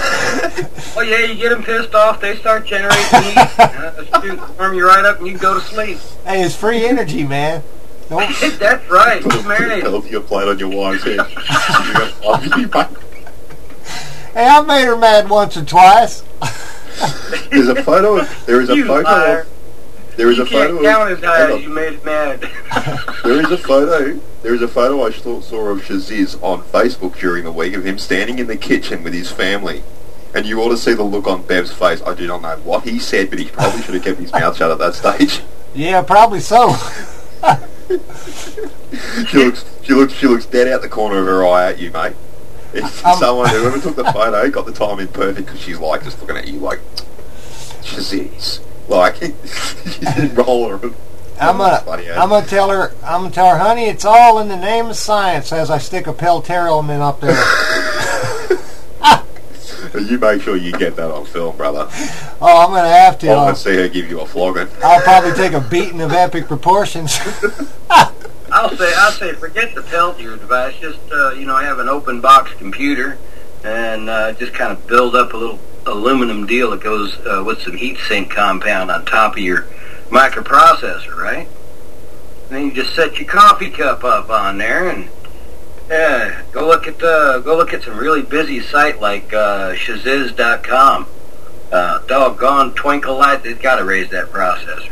Speaker 14: Oh yeah, you get them pissed off, they start generating heat, uh, shoot, warm you right up, and you go to sleep.
Speaker 12: Hey, it's free energy, man. Don't.
Speaker 14: That's right. You marinated.
Speaker 13: Healthier plate on your wife's head. She's gonna love you, mate.
Speaker 12: Hey, I made her mad once or twice.
Speaker 13: There's a photo. Of, there is a
Speaker 14: You
Speaker 13: photo.
Speaker 14: liar.
Speaker 13: Of, there is
Speaker 14: You
Speaker 13: a photo.
Speaker 14: can't count
Speaker 13: Of,
Speaker 14: as high
Speaker 13: hang
Speaker 14: as
Speaker 13: on.
Speaker 14: you made it mad.
Speaker 13: There is a photo. There is a photo I saw, saw of Shaziz on Facebook during the week of him standing in the kitchen with his family, and you ought to see the look on Bev's face. I do not know what he said, but he probably should have kept his mouth shut at that stage.
Speaker 12: Yeah, probably so.
Speaker 13: She looks. She looks. She looks dead out the corner of her eye at you, mate. It's
Speaker 12: Um,
Speaker 13: someone whoever took the photo got the timing perfect because she's like just looking at you like Shaziz. Like she didn't roll her.
Speaker 12: I'm gonna,
Speaker 13: Funny, eh?
Speaker 12: I'm gonna tell her, I'm gonna tell her, honey, it's all in the name of science. As I stick a Peltier element up there.
Speaker 13: You make sure you get that on film, brother.
Speaker 12: Oh, I'm gonna have to.
Speaker 13: I want
Speaker 12: I'll,
Speaker 13: to see her give you a flogging.
Speaker 12: I'll probably take a beating of epic proportions.
Speaker 14: I'll say, I'll say, forget the Peltier device. Just uh, you know, have an open box computer, and uh, just kind of build up a little aluminum deal that goes uh, with some heat sink compound on top of your microprocessor, right? And then you just set your coffee cup up on there, and yeah, go look at uh, go look at some really busy site like uh, Shaziz dot com. Uh, doggone twinkle light, they've got to raise that processor.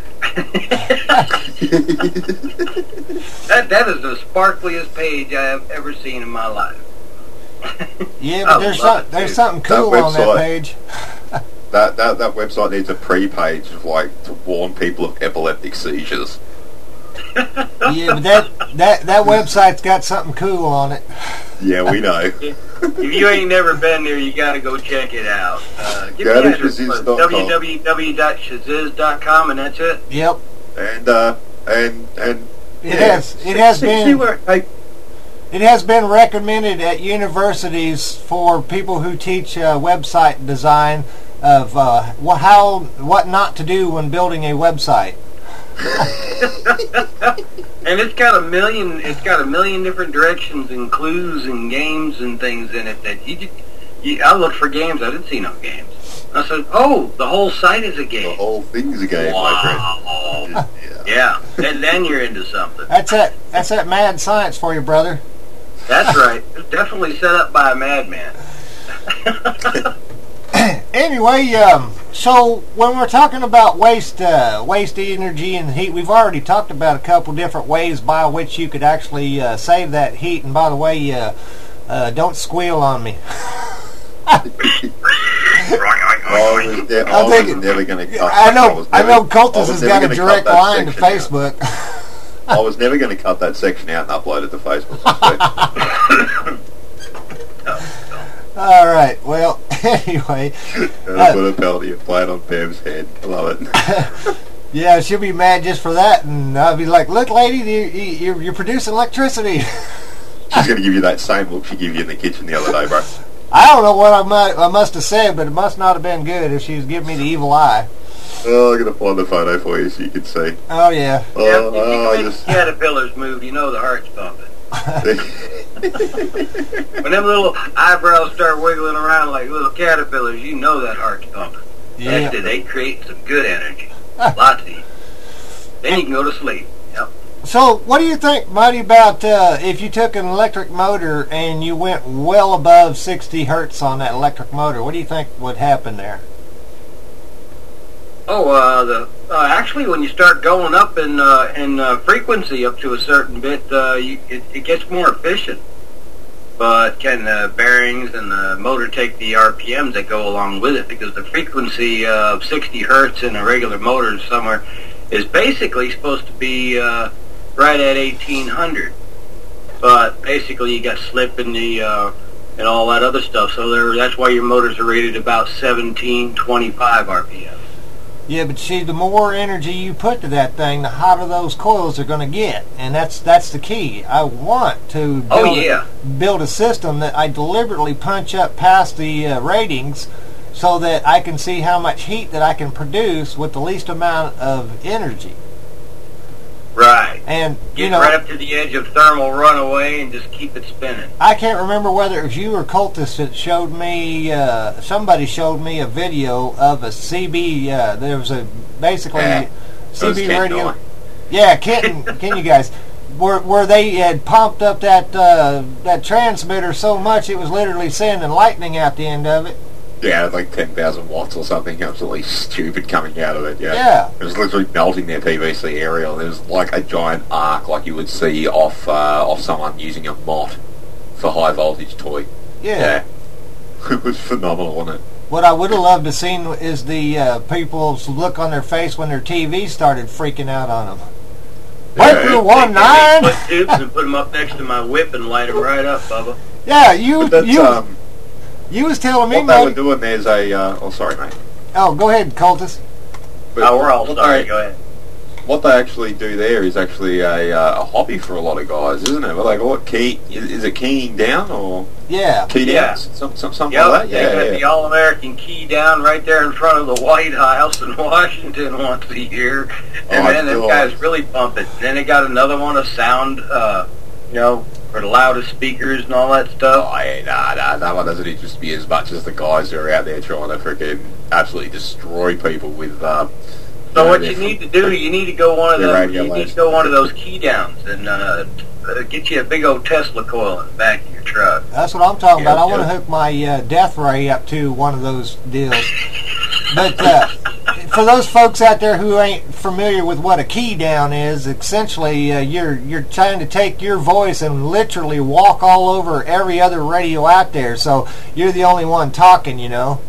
Speaker 14: that that is the sparkliest page I have ever seen in my life.
Speaker 12: Yeah,
Speaker 14: I
Speaker 12: but there's
Speaker 14: love
Speaker 12: some,
Speaker 14: it,
Speaker 12: there's
Speaker 14: dude.
Speaker 12: something cool
Speaker 13: That
Speaker 12: on that
Speaker 13: website.
Speaker 12: page.
Speaker 13: That, that that website needs a pre-page of like to warn people of epileptic seizures.
Speaker 12: Yeah, but that that that website's got something cool on it.
Speaker 13: Yeah, we know.
Speaker 14: If you ain't never been there, you got to go check it out. Uh, give
Speaker 13: Go
Speaker 14: me
Speaker 13: to
Speaker 14: the address,
Speaker 13: shaziz dot com.
Speaker 14: w w w dot shaziz dot com, and that's it.
Speaker 12: Yep,
Speaker 13: And uh, and and
Speaker 12: it
Speaker 13: yeah.
Speaker 12: has it has
Speaker 3: See,
Speaker 12: been
Speaker 3: see where I,
Speaker 12: it has been recommended at universities for people who teach uh, website design of uh, wha- how what not to do when building a website.
Speaker 14: And it's got a million. It's got a million different directions and clues and games and things in it that you. Just, you I looked for games. I didn't see no games. I said, "Oh, the whole site is a
Speaker 13: The
Speaker 14: game."
Speaker 13: whole thing's a game, my friend.
Speaker 14: Wow. Yeah, and then you're into something.
Speaker 12: That's that that's that mad science for you, brother.
Speaker 14: That's right. It's definitely set up by a madman.
Speaker 12: Anyway, um, so when we're talking about waste, uh, waste energy and heat, we've already talked about a couple different ways by which you could actually uh, save that heat. And by the way, uh, uh, don't squeal on me.
Speaker 13: I was, ne- I was
Speaker 12: thinking-
Speaker 13: never going to cut.
Speaker 12: I know,
Speaker 13: was
Speaker 12: I
Speaker 13: never-
Speaker 12: know Cultus
Speaker 13: was
Speaker 12: has
Speaker 13: never
Speaker 12: got a
Speaker 13: gonna
Speaker 12: direct
Speaker 13: cut that
Speaker 12: line to
Speaker 13: section out.
Speaker 12: Facebook.
Speaker 13: I was never going to cut that section out and upload it to Facebook. I
Speaker 12: All right. Well, anyway.
Speaker 13: swear. And
Speaker 12: uh,
Speaker 13: I put a penalty and play it on Bev's head. I love it.
Speaker 12: Yeah, she'll be mad just for that, and I'll be like, "Look, lady, you, you, you're, you're producing electricity."
Speaker 13: She's going to give you that same look she gave you in the kitchen the other day, bro.
Speaker 12: I don't know what I, might, I must have said, but it must not have been good if she was giving me the evil eye.
Speaker 13: Oh, I'm going to find the photo for you so you can see.
Speaker 12: Oh yeah.
Speaker 13: Oh,
Speaker 14: Yeah, if you
Speaker 13: oh, I
Speaker 14: make
Speaker 13: just...
Speaker 14: caterpillars move, you know the heart's pumping. When them little eyebrows start wiggling around like little caterpillars, you know that heart's pumping.
Speaker 12: Yeah.
Speaker 14: After they create some good energy. Lots of it. Then you can go to sleep. Yep.
Speaker 12: So, what do you think, Marty, about uh, if you took an electric motor and you went well above sixty hertz on that electric motor? What do you think would happen there?
Speaker 14: Oh, uh, the uh, actually, when you start going up in uh, in uh, frequency up to a certain bit, uh, you, it, it gets more efficient. But can the bearings and the motor take the R P Ms that go along with it? Because the frequency of sixty hertz in a regular motor somewhere is basically supposed to be uh, right at eighteen hundred. But basically, you got slip in the uh, and all that other stuff. So there, that's why your motors are rated about seventeen twenty-five R P M.
Speaker 12: Yeah, but see, the more energy you put to that thing, the hotter those coils are going to get, and that's that's the key. I want to build,
Speaker 14: Oh, yeah.
Speaker 12: build a system that I deliberately punch up past the uh, ratings so that I can see how much heat that I can produce with the least amount of energy.
Speaker 14: Right.
Speaker 12: And,
Speaker 14: Get
Speaker 12: you know,
Speaker 14: right up to the edge of thermal runaway and just keep it spinning.
Speaker 12: I can't remember whether it was you or Cultus that showed me, uh, somebody showed me a video of a C B, uh, there was a, basically,
Speaker 13: Yeah.
Speaker 12: C B
Speaker 13: Ken
Speaker 12: radio.
Speaker 13: Noy.
Speaker 12: Yeah, Ken, Ken, you guys, where, where they had pumped up that, uh, that transmitter so much it was literally sending lightning out the end of it.
Speaker 13: Yeah, like ten thousand watts or something, absolutely stupid coming out of it, yeah.
Speaker 12: Yeah.
Speaker 13: It was literally melting their P V C aerial. There was like a giant arc like you would see off uh, off someone using a mott for high voltage toy.
Speaker 12: Yeah.
Speaker 13: Yeah. It was phenomenal, wasn't it?
Speaker 12: What I would have loved to seen is the uh, people's look on their face when their T V started freaking out on them.
Speaker 13: Yeah.
Speaker 12: Breaker one nine.
Speaker 14: Put tubes and put them up next to my whip and light them right up, Bubba.
Speaker 12: Yeah, you
Speaker 13: But that's,
Speaker 12: you
Speaker 13: um,
Speaker 12: you was telling me,
Speaker 13: what they were
Speaker 12: Marty.
Speaker 13: doing there's a... Uh, oh, sorry, mate.
Speaker 12: Oh, go ahead, Cultus.
Speaker 13: But
Speaker 14: Oh, we're all
Speaker 13: what
Speaker 14: sorry.
Speaker 13: they-
Speaker 14: Go ahead.
Speaker 13: What they actually do there is actually a, uh, a hobby for a lot of guys, isn't it? What they call it, key... Is, is it keying down or...
Speaker 12: Yeah.
Speaker 13: Key
Speaker 14: Yeah.
Speaker 13: down? Some, some, something
Speaker 14: Yep,
Speaker 13: like that?
Speaker 14: they
Speaker 13: Yeah,
Speaker 14: got
Speaker 13: yeah.
Speaker 14: the All-American key down right there in front of the White House in Washington once a year. And
Speaker 13: Oh,
Speaker 14: man, them
Speaker 13: God.
Speaker 14: guys really pump it. And then they got another one, a sound, uh, you know, for the loudest speakers and all that stuff.
Speaker 13: Oh, yeah, nah, nah, that one doesn't interest me as much as the guys who are out there trying to freaking absolutely destroy people with, uh...
Speaker 14: So
Speaker 13: know,
Speaker 14: what
Speaker 13: their
Speaker 14: you need to do, you need to go one of
Speaker 13: They're
Speaker 14: those,
Speaker 13: radio
Speaker 14: you need
Speaker 13: waves.
Speaker 14: to go one of those key downs and uh, uh, get you a big old Tesla coil in the back of your truck.
Speaker 12: That's what I'm talking
Speaker 14: Yeah,
Speaker 12: about. I want to
Speaker 14: yeah.
Speaker 12: hook my uh, Death Ray up to one of those deals. But uh, for those folks out there who ain't familiar with what a key down is, essentially uh, you're you're trying to take your voice and literally walk all over every other radio out there. So you're the only one talking, you know.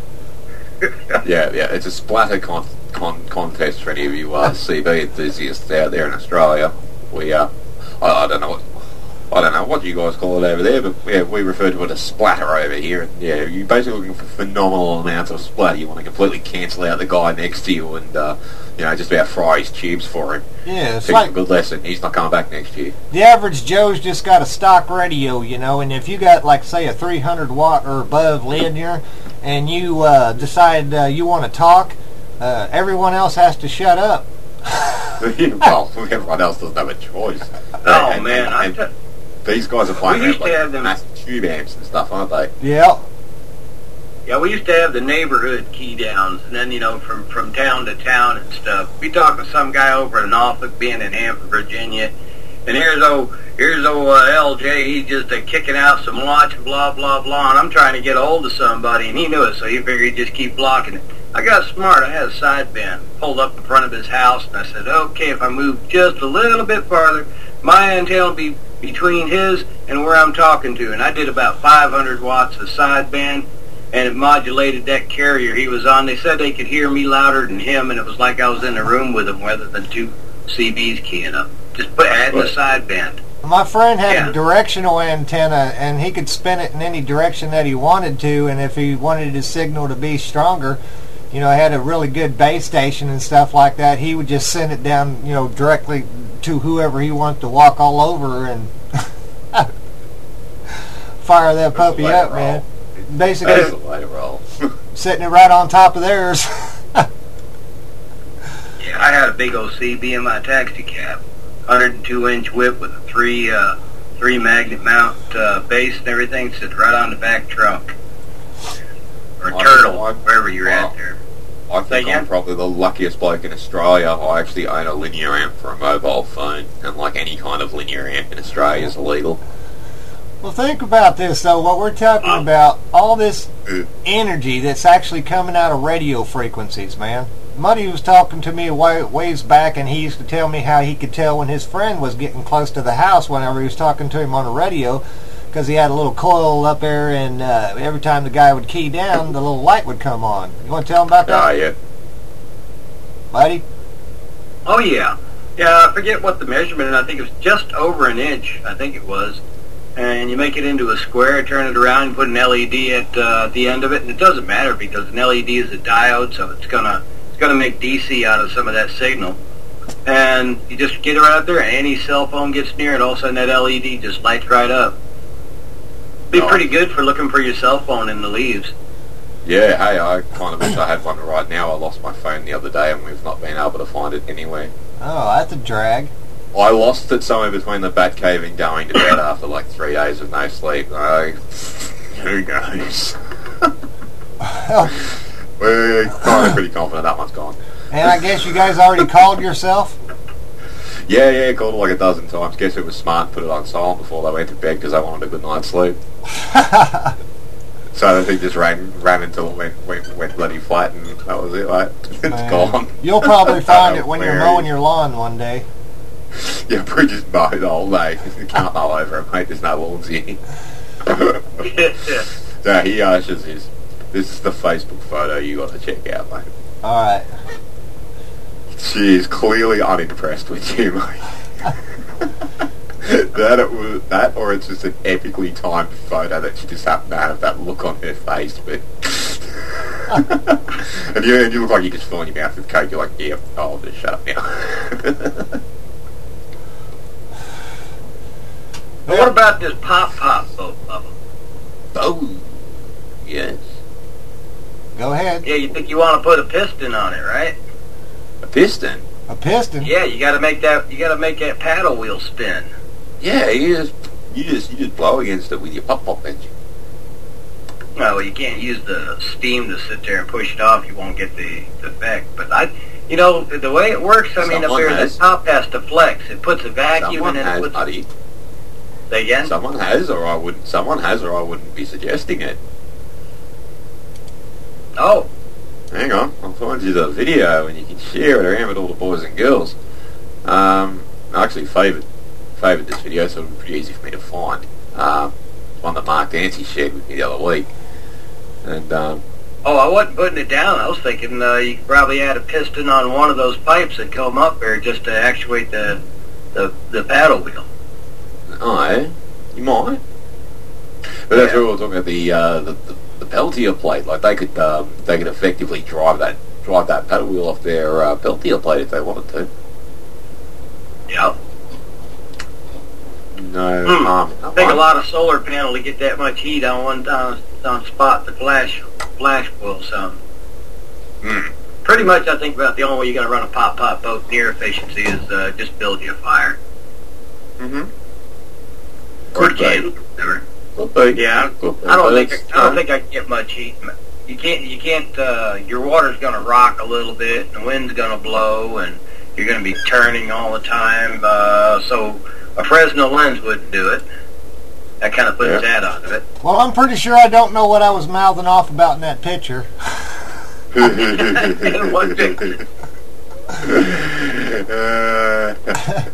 Speaker 13: Yeah, yeah, it's a splatter con- con- contest for any of you uh, C B enthusiasts out there in Australia. We, uh, I, I don't know what, I don't know what you guys call it over there, but yeah, we refer to it as splatter over here. And yeah, you're basically looking for phenomenal amounts of splatter. You want to completely cancel out the guy next to you and, uh, you know, just about fry his tubes for him.
Speaker 12: Yeah, it's
Speaker 13: Teach
Speaker 12: like
Speaker 13: him a good lesson. He's not coming back next year.
Speaker 12: the average Joe's just got a stock radio, you know, and if you got, like, say, a three hundred watt or above linear, and you uh, decide uh, you want to talk, uh, everyone else has to shut up.
Speaker 13: Well, everyone else doesn't have a choice.
Speaker 14: Oh,
Speaker 13: And-
Speaker 14: man,
Speaker 13: and-
Speaker 14: I'm
Speaker 13: and
Speaker 14: t-
Speaker 13: these guys are playing
Speaker 14: We
Speaker 13: around
Speaker 14: used
Speaker 13: like
Speaker 14: to have them-
Speaker 13: massive tube amps and stuff, aren't they?
Speaker 12: Yeah.
Speaker 14: Yeah, we used to have the neighborhood key downs, and then, you know, from, from town to town and stuff. We talked to some guy over in Norfolk, being in Hampton, Virginia, and here's old, here's old uh, L J, he's just uh, kicking out some watch, blah, blah, blah, and I'm trying to get a hold of somebody, and he knew it, so he figured he'd just keep blocking it. I got smart. I had a sideband pulled up in front of his house, and I said, okay, if I move just a little bit farther, my antenna will be between his and where I'm talking to. And I did about five hundred watts of sideband, and it modulated that carrier he was on. They said they could hear me louder than him, and it was like I was in the room with him rather than two C Bs keying up. Just put add the sideband.
Speaker 12: My friend had
Speaker 14: Yeah.
Speaker 12: a directional antenna, and he could spin it in any direction that he wanted to, and if he wanted his signal to be stronger, you know, had a really good base station and stuff like that, he would just send it down, you know, directly to whoever he wanted to walk all over and fire that puppy up, man. Basically,
Speaker 13: That's the way to roll.
Speaker 12: sitting it right on top of theirs.
Speaker 14: Yeah, I had a big old C B in my taxi cab, one hundred two inch whip with a three uh, three magnet mount uh, base and everything, sits right on the back trunk. Or
Speaker 13: I-
Speaker 14: turtle,
Speaker 13: I-
Speaker 14: wherever you're
Speaker 13: wow.
Speaker 14: at there.
Speaker 13: I think I'm probably the luckiest bloke in Australia. I actually own a linear amp for a mobile phone, and like any kind of linear amp in Australia is illegal.
Speaker 12: Well, think about this, though. What we're talking about, all this energy that's actually coming out of radio frequencies, man. Muddy was talking to me a way, ways back, and he used to tell me how he could tell when his friend was getting close to the house whenever he was talking to him on the radio, because he had a little coil up there, and uh, every time the guy would key down, the little light would come on. You want to tell him about that?
Speaker 13: Ah, yeah.
Speaker 12: Buddy?
Speaker 14: Oh, yeah. Yeah, I forget what the measurement, I think it was just over an inch, I think it was. And you make it into a square, turn it around, and put an L E D at uh, the end of it, and it doesn't matter because an L E D is a diode, so it's gonna it's gonna make D C out of some of that signal. And you just get it right out there, and any cell phone gets near it, all of a sudden that L E D just lights right up. Be
Speaker 13: Oh.
Speaker 14: pretty good for looking for your cell phone in the leaves.
Speaker 13: Yeah, hey, I kind of wish I had one right now. I lost my phone the other day, and we've not been able to find it anywhere.
Speaker 12: Oh, that's a drag.
Speaker 13: I lost it somewhere between the bat cave and going to bed after like three days of no sleep. I, who knows? We're kind of pretty confident that one's gone.
Speaker 12: And I guess you guys already called yourself?
Speaker 13: Yeah, yeah, called it like a dozen times. Guess it was smart and put it on silent before they went to bed because they wanted a good night's sleep. So the thing just ran ran until it went, went, went bloody flat, and that was it, like, it's
Speaker 12: Man.
Speaker 13: gone.
Speaker 12: You'll probably find it when you're
Speaker 13: Where
Speaker 12: mowing
Speaker 13: is-
Speaker 12: your lawn one day.
Speaker 13: Yeah, we just mowed all day. You can't mow over it, mate. There's no lawns here. So he ushers his. This is the Facebook photo you got to check out, mate.
Speaker 12: Alright.
Speaker 13: She is clearly unimpressed with you, mate. that it was that, or it's just an epically timed photo that she just happened to have that look on her face. But and you, and you look like you're just filling your mouth with coke. You're like, yeah, oh, I'll just shut up now.
Speaker 14: But what about this pop pop, both of them?
Speaker 13: Oh, yes.
Speaker 12: Go ahead.
Speaker 14: Yeah, you think you want to put a piston on it, right?
Speaker 13: A piston?
Speaker 12: A piston?
Speaker 14: Yeah, you got to make that. You got to make that paddle wheel spin.
Speaker 13: Yeah, you just you just you just blow against it with your pop pop engine.
Speaker 14: No, well, you can't use the steam to sit there and push it off. You won't get the, the effect. But I, you know, the way it works. I mean,
Speaker 13: Someone
Speaker 14: up there,
Speaker 13: has.
Speaker 14: the top has to flex. It puts a vacuum
Speaker 13: Someone
Speaker 14: and then
Speaker 13: has,
Speaker 14: it puts.
Speaker 13: buddy.
Speaker 14: Say again?
Speaker 13: Someone has, or I wouldn't. Someone has, or I wouldn't be suggesting it.
Speaker 14: Oh.
Speaker 13: Hang on, I'll find you the video and you can share it around with all the boys and girls. Um, I actually favoured favoured this video, so it was pretty easy for me to find. Um, one that Mark Dancy shared with me the other week, and um,
Speaker 14: Oh, I wasn't putting it down. I was thinking uh, you could probably add a piston on one of those pipes that come up there just to actuate the the, the paddle wheel.
Speaker 13: I, you might. But that's what we were talking about, the uh, the, the the Peltier plate. Like they could um, they could effectively drive that drive that paddle wheel off their uh, Peltier plate if they wanted to.
Speaker 14: Yep.
Speaker 13: No
Speaker 14: Hmm.
Speaker 13: harm.
Speaker 14: I think a lot of solar panel to get that much heat on one on, on spot the flash flash will something.
Speaker 13: Hmm.
Speaker 14: Pretty much, I think about the only way you're going to run a pop pop boat near efficiency is uh, just build you a fire.
Speaker 13: Mm-hmm.
Speaker 14: Or
Speaker 13: Could be.
Speaker 14: candle, whatever.
Speaker 13: Could be.
Speaker 14: Yeah,
Speaker 13: Could be.
Speaker 14: I don't
Speaker 13: But
Speaker 14: think
Speaker 13: it's,
Speaker 14: I don't
Speaker 13: uh,
Speaker 14: think I can get much heat. You can't. You can't. Uh, your water's going to rock a little bit. And the wind's going to blow, and you're going to be turning all the time. Uh, so a Fresnel lens wouldn't do it. That kind of puts
Speaker 13: Yeah.
Speaker 14: that out of it.
Speaker 12: Well, I'm pretty sure I don't know what I was mouthing off about in that picture.
Speaker 14: What picture?
Speaker 13: Uh,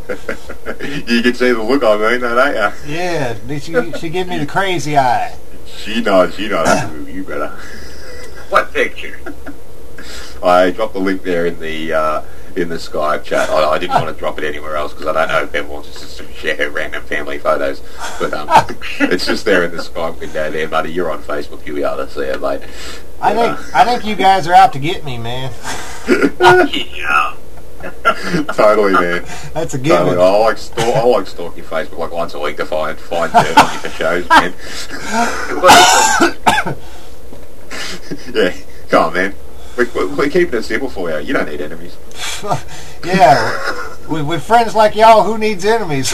Speaker 13: you can see the look on me, don't you?
Speaker 12: Yeah, she, she gave me the crazy eye.
Speaker 13: She knows. She knows who you better.
Speaker 14: What picture?
Speaker 13: I dropped the link there in the uh, in the Skype chat. I, I didn't want to drop it anywhere else because I don't know if everyone wants just to share random family photos. But um, it's just there in the Skype window there, buddy. You're on Facebook. You'll be able to see it, mate.
Speaker 12: I think I think you guys are out to get me, man.
Speaker 14: Yeah.
Speaker 13: Totally, man.
Speaker 12: That's a given.
Speaker 13: Totally. I like stalk, I like stalking Facebook like once a week to find find dirt on you for shows, man. Yeah, come on, man. We, we, we're keeping it simple for you. You don't need enemies.
Speaker 12: Yeah, with, with friends like y'all, who needs enemies?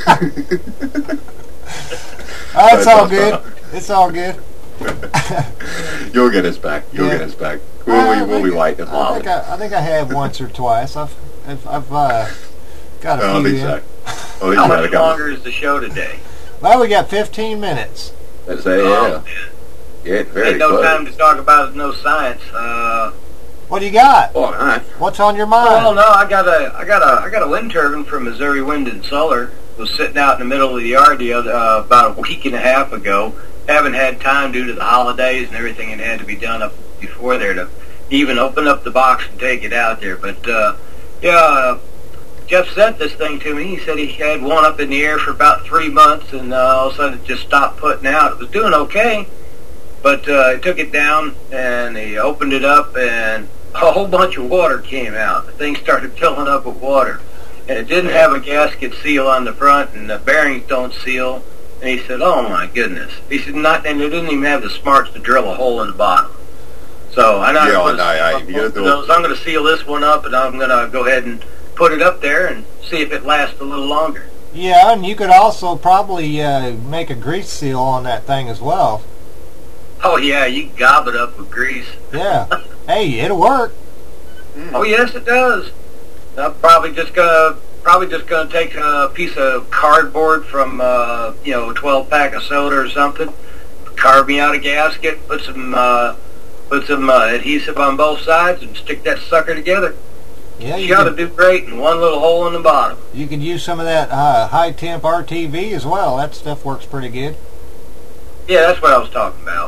Speaker 12: Oh, it's all good. It's all good.
Speaker 13: You'll get us back. You'll
Speaker 12: Yeah.
Speaker 13: get us back. We'll, we, we'll be waiting.
Speaker 12: I think I, I think I have once or twice. I've I've, I've uh, got a
Speaker 13: I
Speaker 12: few.
Speaker 13: think
Speaker 12: in.
Speaker 13: so. I think
Speaker 14: How
Speaker 13: you had a
Speaker 14: much
Speaker 13: couple.
Speaker 14: longer is the show today?
Speaker 12: Well, we got fifteen minutes.
Speaker 13: Let's say, yeah. Yeah, very
Speaker 14: Ain't no
Speaker 13: close.
Speaker 14: time to talk about no science. Uh,
Speaker 12: What do you got?
Speaker 13: Oh, no.
Speaker 12: What's on your mind?
Speaker 14: well, no, I got a, I got a, I got a wind turbine from Missouri Wind and Solar. Was sitting out in the middle of the yard the other, uh, about a week and a half ago. Haven't had time due to the holidays and everything, and had to be done up before there to even open up the box and take it out there. But uh, yeah, uh, Jeff sent this thing to me. He said he had one up in the air for about three months, and uh, all of a sudden it just stopped putting out. It was doing okay, but uh, I took it down and he opened it up, and a whole bunch of water came out. The thing started filling up with water, and it didn't have a gasket seal on the front, and the bearings don't seal. And he said, "Oh my goodness!" He said, "Not," and they didn't even have the smarts to drill a hole in the bottom. So I know.
Speaker 13: Yeah, I know. Hey, you gotta do it.
Speaker 14: those. I'm going to seal this one up, and I'm going to go ahead and put it up there and see if it lasts a little longer.
Speaker 12: Yeah, and you could also probably uh, make a grease seal on that thing as well.
Speaker 14: Oh yeah, you can gob it up with grease.
Speaker 12: Yeah. Hey, it'll work.
Speaker 14: Oh yes, it does. I'm probably just gonna probably just gonna take a piece of cardboard from uh, you know a twelve pack of soda or something, carve me out a gasket, put some uh, put some uh, adhesive on both sides, and stick that sucker together.
Speaker 12: Yeah,
Speaker 14: You
Speaker 12: you
Speaker 14: got to
Speaker 12: could,
Speaker 14: do great in one little hole in the bottom.
Speaker 12: you could use some of that uh, high temp R T V as well. That stuff works pretty good.
Speaker 14: Yeah, that's what I was talking about.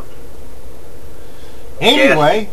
Speaker 12: Anyway,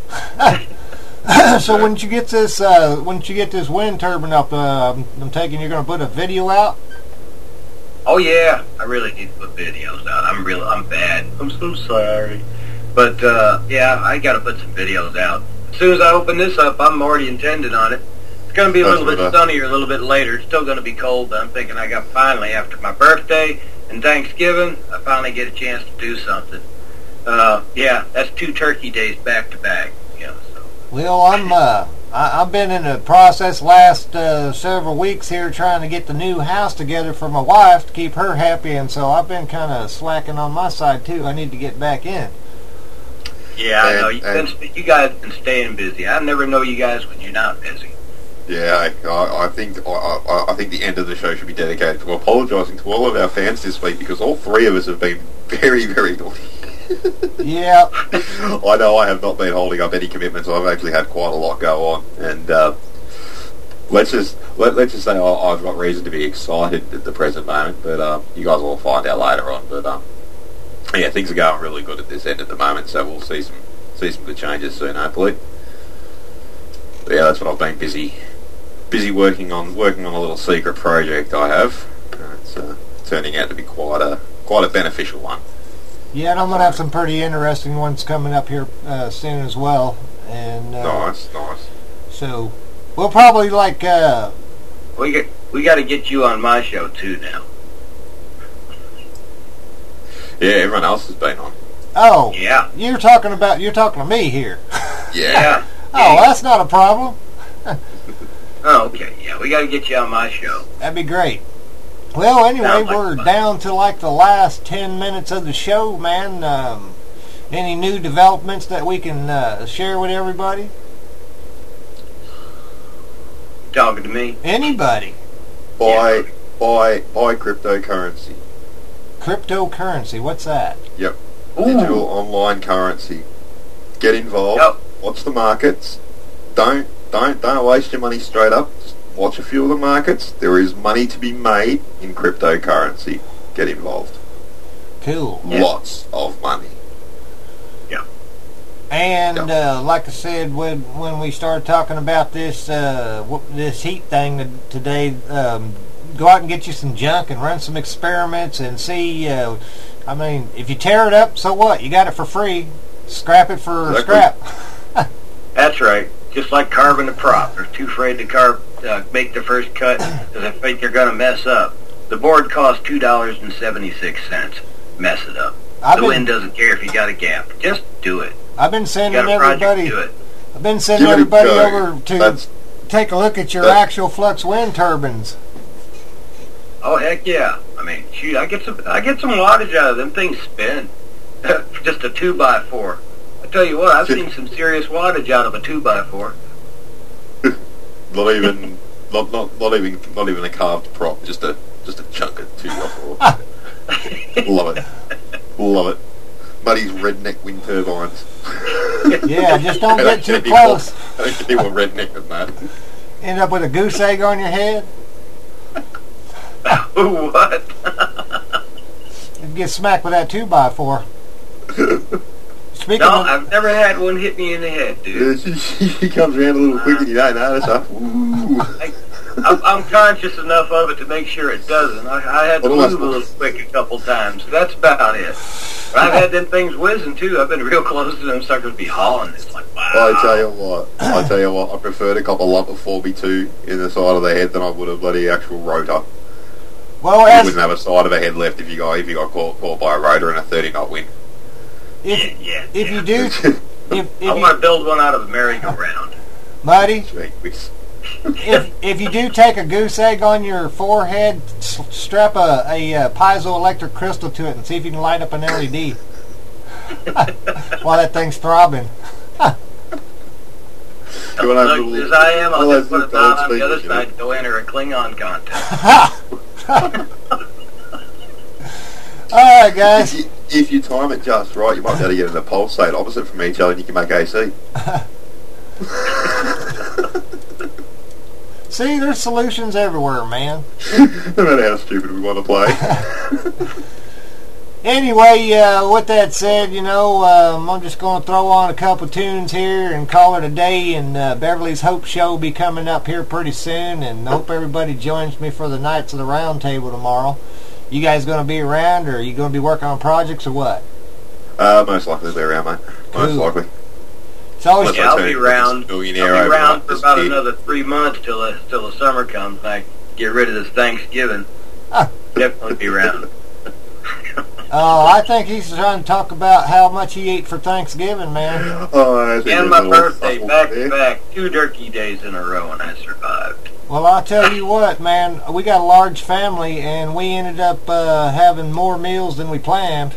Speaker 12: so when you get this, uh, when you get this wind turbine up, uh, I'm taking you're going to put a video out.
Speaker 14: Oh yeah, I really need to put videos out. I'm real. I'm bad. I'm so sorry. But uh, yeah, I got to put some videos out. As soon as I open this up, I'm already intending on it. It's going to be a
Speaker 13: That's
Speaker 14: little bit
Speaker 13: what I-
Speaker 14: sunnier a little bit later. It's still going to be cold, but I'm thinking I got finally, after my birthday and Thanksgiving, I finally get a chance to do something. Uh, yeah, that's two turkey days back to back. You know, so.
Speaker 12: Well, I'm uh, I, I've been in the process last uh, several weeks here trying to get the new house together for my wife to keep her happy, and so I've been kind of slacking on my side too. I need to get back in.
Speaker 14: Yeah, I
Speaker 13: And-
Speaker 14: know. You've
Speaker 13: and-
Speaker 14: been, you guys have been staying busy. I never know you guys when you're not busy.
Speaker 13: Yeah, I, I I think I, I, I think the end of the show should be dedicated to apologising to all of our fans this week because all three of us have been very, very naughty.
Speaker 12: Yeah.
Speaker 13: I know I have not been holding up any commitments. I've actually had quite a lot go on, and uh, let's just let, let's just say I, I've got reason to be excited at the present moment. But uh, you guys will find out later on. But um, yeah, things are going really good at this end at the moment, so we'll see some see some good changes soon, hopefully. But yeah, that's what I've been busy busy working on working on a little secret project I have. Uh, it's uh, turning out to be quite a quite a beneficial one.
Speaker 12: Yeah, and I'm going to have some pretty interesting ones coming up here uh, soon as well. And uh,
Speaker 13: Nice, nice.
Speaker 12: so we'll probably like uh,
Speaker 14: We get we got to get you on my show too now.
Speaker 13: Yeah, everyone else has been on.
Speaker 12: oh
Speaker 14: Yeah.
Speaker 12: you're talking about you're talking to me here.
Speaker 14: Yeah.
Speaker 12: Oh, that's not a problem.
Speaker 14: Oh, okay. Yeah, we got to get you on my show.
Speaker 12: That'd be great. Well, anyway,
Speaker 14: Sounds like
Speaker 12: we're
Speaker 14: fun.
Speaker 12: down to like the last ten minutes of the show, man. Um, any new developments that we can uh, share with everybody?
Speaker 14: Talking to me.
Speaker 12: Anybody?
Speaker 13: Buy, buy, buy cryptocurrency.
Speaker 12: Cryptocurrency, what's that?
Speaker 13: Yep. Digital online currency. Get involved.
Speaker 14: Yep.
Speaker 13: Watch the markets. Don't, don't, don't waste your money straight up. Just watch a few of the markets. There is money to be made in cryptocurrency. Get involved.
Speaker 12: Cool.
Speaker 14: Yeah.
Speaker 13: Lots of money.
Speaker 12: And uh, like I said, when when we started talking about this uh, w- this heat thing today, um, go out and get you some junk and run some experiments and see. Uh, I mean, if you tear it up, so what? You got it for free. Scrap it for
Speaker 14: Exactly.
Speaker 12: scrap.
Speaker 14: That's right. Just like carving a prop. They're too afraid to carve, uh, make the first cut because they think they're going to mess up. The board costs two dollars and seventy-six cents. Mess it up.
Speaker 12: I've
Speaker 14: the
Speaker 12: been-
Speaker 14: wind doesn't care if you got a gap. Just do it.
Speaker 12: I've been sending
Speaker 14: You got a project,
Speaker 12: everybody.
Speaker 14: do it.
Speaker 12: I've been sending
Speaker 13: Give it a
Speaker 12: everybody
Speaker 13: go.
Speaker 12: over to
Speaker 13: That's-
Speaker 12: take a look at your
Speaker 13: that's-
Speaker 12: actual flux wind turbines.
Speaker 14: Oh heck yeah! I mean, shoot, I get some, I get some wattage out of them. Things spin. Just a two by four. I tell you what, I've seen some serious wattage out of a two by four.
Speaker 13: Not even, not, not, not even, not even a carved prop. Just a, just a chunk of two by four. Love it, love it. Muddy's redneck wind turbines.
Speaker 12: Yeah, just don't
Speaker 13: I
Speaker 12: get too
Speaker 13: get any more-
Speaker 12: close.
Speaker 13: I don't get any more redneck than that.
Speaker 12: End up with a goose egg on your head.
Speaker 14: What?
Speaker 12: You get smacked with that two by four. Speaking
Speaker 14: No,
Speaker 12: of,
Speaker 14: I've never had one hit me in the head, dude.
Speaker 13: Yeah, she, she comes around a little quick and you don't notice her. Ooh.
Speaker 14: I, I'm, I'm conscious enough of it to make sure it doesn't. I, I had to
Speaker 13: Well, that's
Speaker 14: move a little quick a couple times. That's about it. But I've had them things whizzing too. I've been real close to them suckers be hauling. It's like, wow.
Speaker 13: I tell you what, I tell you what, I preferred a couple lump of four B two in the side of the head than I would a bloody actual rotor.
Speaker 12: well,
Speaker 13: You
Speaker 12: as
Speaker 13: wouldn't have a side of a head left if you got if you got caught, caught by a rotor in a thirty knot wind.
Speaker 12: if
Speaker 14: Yeah,
Speaker 12: if
Speaker 14: yeah.
Speaker 12: you do, if
Speaker 14: I
Speaker 12: if
Speaker 14: want
Speaker 12: you,
Speaker 14: to build one out of a merry-go-round.
Speaker 12: Muddy,
Speaker 13: Jeez.
Speaker 12: if if you do take a goose egg on your forehead, s- strap a, a, uh piezoelectric crystal to it and see if you can light up an L E D while that thing's throbbing.
Speaker 13: You wanna have
Speaker 14: Look,
Speaker 13: little-
Speaker 14: as I am, I'll
Speaker 13: one of
Speaker 14: just
Speaker 13: those
Speaker 14: put it
Speaker 13: little
Speaker 14: down on the
Speaker 13: gold
Speaker 14: other
Speaker 13: speakers, you know?
Speaker 14: side and go enter a Klingon contest.
Speaker 12: All right, guys.
Speaker 13: If you, if you time it just right, you might be able to get in a pulsate opposite from each other and you can make A C.
Speaker 12: See, there's solutions everywhere, man.
Speaker 13: No matter how stupid we want to play.
Speaker 12: Anyway, uh, with that said, you know, um, I'm just going to throw on a couple tunes here and call it a day. And uh, Beverly's Hope Show will be coming up here pretty soon. And I hope everybody joins me for the Knights of the Round Table tomorrow. You guys going to be around, or are you going to be working on projects, or what?
Speaker 13: Uh, most likely to be around, mate. Most
Speaker 12: Cool.
Speaker 13: likely.
Speaker 12: It's always
Speaker 14: Yeah, I'll be around. I'll
Speaker 13: Millionaire
Speaker 14: be
Speaker 13: overnight
Speaker 14: around for about
Speaker 13: disappeared.
Speaker 14: another three months till the, till the summer comes. And I get rid of this Thanksgiving.
Speaker 12: Ah.
Speaker 14: Definitely be around.
Speaker 12: Uh, I think he's trying to talk about how much he ate for Thanksgiving, man.
Speaker 13: Oh, I think
Speaker 14: And
Speaker 13: there's
Speaker 14: my
Speaker 13: a little
Speaker 14: birthday,
Speaker 13: fuffle
Speaker 14: back
Speaker 13: there.
Speaker 14: to back, two turkey days in a row, and I survived.
Speaker 12: Well, I'll tell you what, man. We got a large family, and we ended up uh, having more meals than we planned.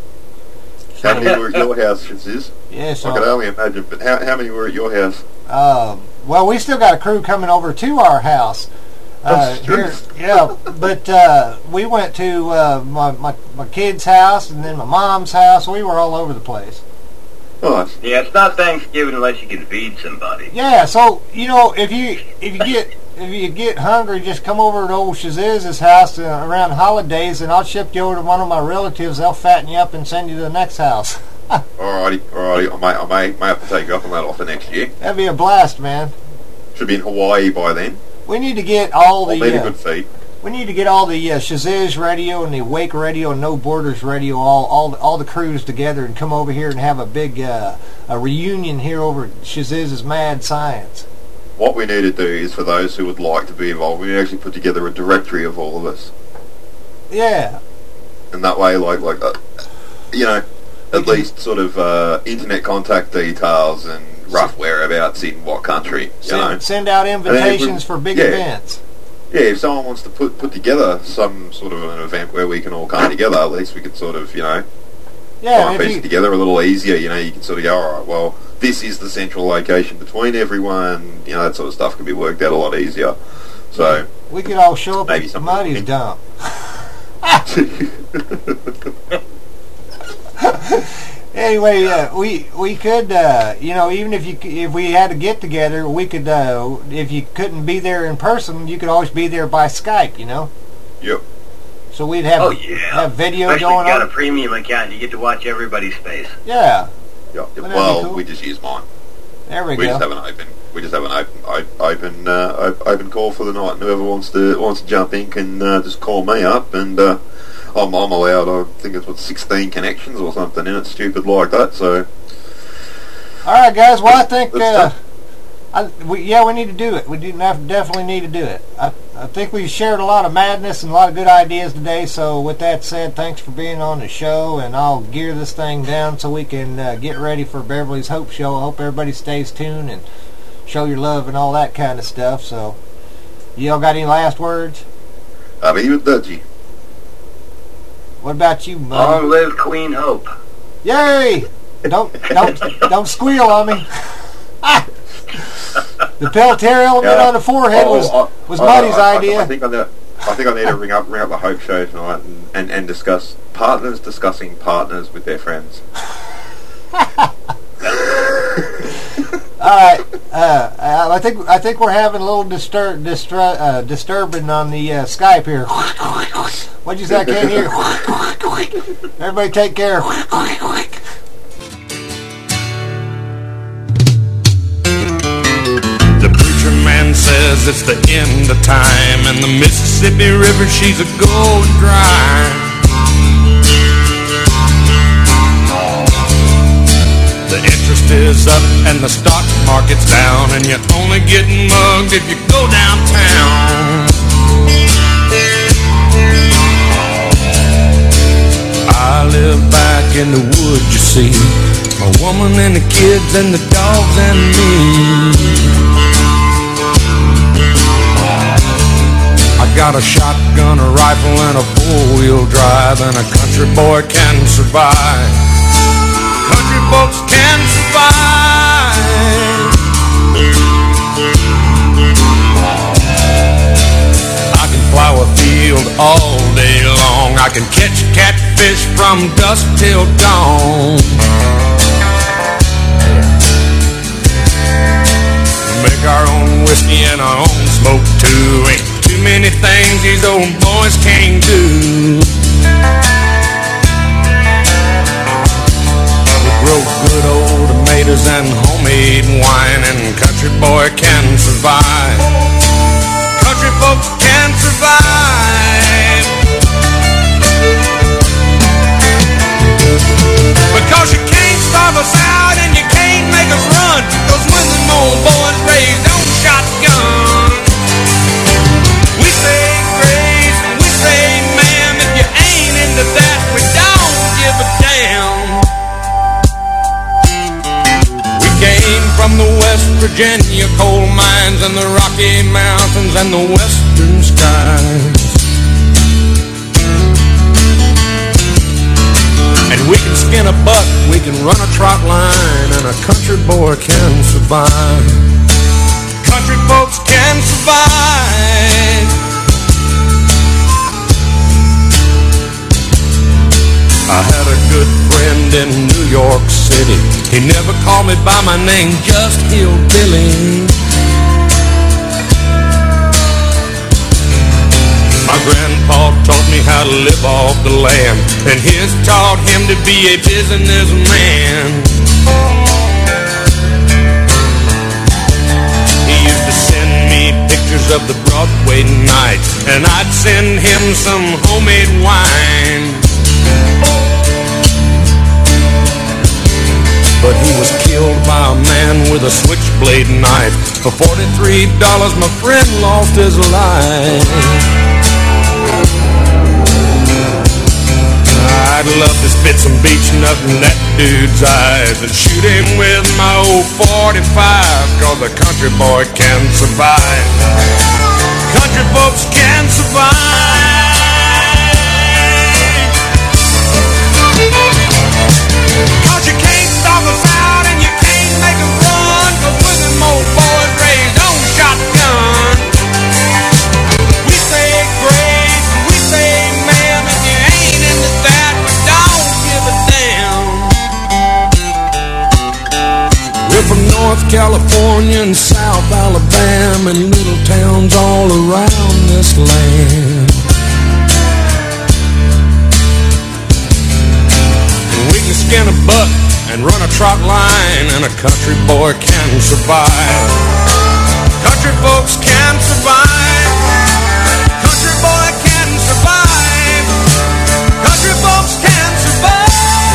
Speaker 13: How many were at your house, Sis?
Speaker 12: Yes,
Speaker 13: I
Speaker 12: uh,
Speaker 13: can only imagine, but how, how many were at your house?
Speaker 12: Uh, well, we still got a crew coming over to our house. Uh,
Speaker 13: Oh,
Speaker 12: here,
Speaker 13: sure.
Speaker 12: yeah, but uh, we went to uh, my, my my kid's house and then my mom's house. We were all over the place.
Speaker 13: Nice.
Speaker 14: Yeah, it's not Thanksgiving unless you can feed somebody.
Speaker 12: Yeah, so you know, if you if you get if you get hungry, just come over to old Shaziz's house uh, around holidays, and I'll ship you over to one of my relatives. They'll fatten you up and send you to the next house.
Speaker 13: Alrighty, alrighty. I may, I may, may have to take you up on that offer next year.
Speaker 12: That'd be a blast, man.
Speaker 13: Should be in Hawaii by then.
Speaker 12: We need to get all
Speaker 13: I'll
Speaker 12: the
Speaker 13: need a
Speaker 12: uh,
Speaker 13: good feed.
Speaker 12: we need to get all the uh, Shaziz radio and the Wake radio and No Borders radio, all all all the crews together and come over here and have a big uh, a reunion here over at Shaziz's Mad Science.
Speaker 13: What we need to do is, for those who would like to be involved, we need to actually put together a directory of all of us,
Speaker 12: Yeah,
Speaker 13: and that way, like, like, uh, you know, at least sort of uh, internet contact details and rough whereabouts in what country, you
Speaker 12: send,
Speaker 13: know.
Speaker 12: send out
Speaker 13: And then
Speaker 12: invitations
Speaker 13: if
Speaker 12: for
Speaker 13: we-
Speaker 12: big
Speaker 13: yeah.
Speaker 12: events.
Speaker 13: Yeah, if someone wants to put put together some sort of an event where we can all come together, at least we can sort of, you know, try
Speaker 12: Yeah,
Speaker 13: and
Speaker 12: if
Speaker 13: piece
Speaker 12: you,
Speaker 13: it together a little easier. You know, you can sort of go, all right, well, this is the central location between everyone. You know, that sort of stuff can be worked out a lot easier. So
Speaker 12: we could all show up
Speaker 13: maybe
Speaker 12: at
Speaker 13: something-
Speaker 12: Muddy's dump. Anyway, uh, we we could, uh, you know, even if you c- if we had to get together, we could. Uh, if you couldn't be there in person, you could always be there by Skype. You know.
Speaker 13: Yep.
Speaker 12: So we'd have
Speaker 14: Oh yeah.
Speaker 12: have video
Speaker 14: Especially
Speaker 12: going
Speaker 14: if you got
Speaker 12: on.
Speaker 14: a premium account, you get to watch everybody's face.
Speaker 12: Yeah.
Speaker 13: Yeah.
Speaker 12: Wouldn't that
Speaker 13: Well,
Speaker 12: be cool?
Speaker 13: we just use mine.
Speaker 12: There we,
Speaker 13: We
Speaker 12: go.
Speaker 13: just have an open. We just have an open, op- open, uh, op- open call for the night, and whoever wants to wants to jump in can uh, just call me up, and uh, I'm I'm allowed. I think it's what sixteen connections or something in it, stupid like that. So.
Speaker 12: All right, guys. Well, I think
Speaker 13: Let's
Speaker 12: uh,
Speaker 13: start.
Speaker 12: I, we, yeah, we need to do it. We do have, definitely need to do it. I, I think we shared a lot of madness and a lot of good ideas today. So with that said, thanks for being on the show, and I'll gear this thing down so we can uh, get ready for Beverly's Hope Show. I hope everybody stays tuned and show your love and all that kind of stuff. So, y'all got any last words?
Speaker 13: I'll be with Dutchie.
Speaker 12: What about you, Muddy?
Speaker 14: Long live Queen Hope.
Speaker 12: Yay! Don't don't don't squeal on me. The Peltier element
Speaker 13: Yeah.
Speaker 12: on the forehead
Speaker 13: Oh,
Speaker 12: was
Speaker 13: I-
Speaker 12: was
Speaker 13: I-
Speaker 12: Muddy's
Speaker 13: I, I,
Speaker 12: idea.
Speaker 13: I think I need, I think I need to ring up ring up the Hope Show tonight and, and, and discuss partners discussing partners with their friends.
Speaker 12: All right, uh, I think I think we're having a little distur- distur- uh, disturbing on the uh, Skype here. What'd you say? I can't hear. Everybody, take care.
Speaker 8: The preacher man says it's the end of time, and the Mississippi River, she's a going dry. The interest is up and the stock market's down, and you're only getting mugged if you go downtown. I live back in the woods, you see, my woman and the kids and the dogs and me. I got a shotgun, a rifle, and a four-wheel drive, and a country boy can survive. Country folks can survive. I can plow a field all day long. I can catch catfish from dusk till dawn. Make our own whiskey and our own smoke too. Ain't too many things these old boys can't do. Grow good old tomatoes and homemade wine, and country boy can survive. Country folks can survive. Because you can't starve us out and you can't make us run, 'cause when them old boys raised on shotgun, we say grace and we say ma'am. If you ain't into that, we don't give a damn. Came from the West Virginia coal mines and the Rocky Mountains and the western skies. And we can skin a buck, we can run a trot line, and a country boy can survive. Country folks can survive. I had a good friend in New York City. He never called me by my name, just Hillbilly. My grandpa taught me how to live off the land, and his taught him to be a businessman. He used to send me pictures of the Broadway nights, and I'd send him some homemade wine. But he was killed by a man with a switchblade knife. For forty-three dollars, my friend lost his life. I'd love to spit some beach nut in that dude's eyes and shoot him with my old forty-five, 'cause a country boy can survive. Country folks can survive. 'Cause you can't stop us out and you can't make us run, 'cause we're them old boys raised on shotgun. We say grace and we say ma'am. If you ain't into that, we don't give a damn. We're from North California and South Alabama and little towns all around this land. We can skin a buck, and run a trot line, and a country boy can survive. Country folks can survive. Country boy can survive. Country folks can survive.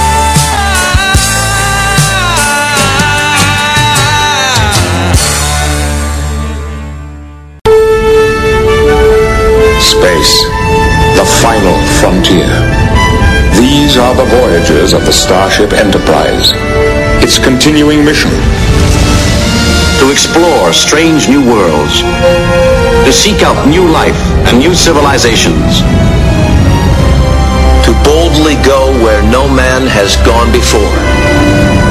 Speaker 6: Space, the final frontier. These are the voyages of the Starship Enterprise. Its continuing mission:
Speaker 7: to explore strange new worlds, to seek out new life and new civilizations, to boldly go where no man has gone before.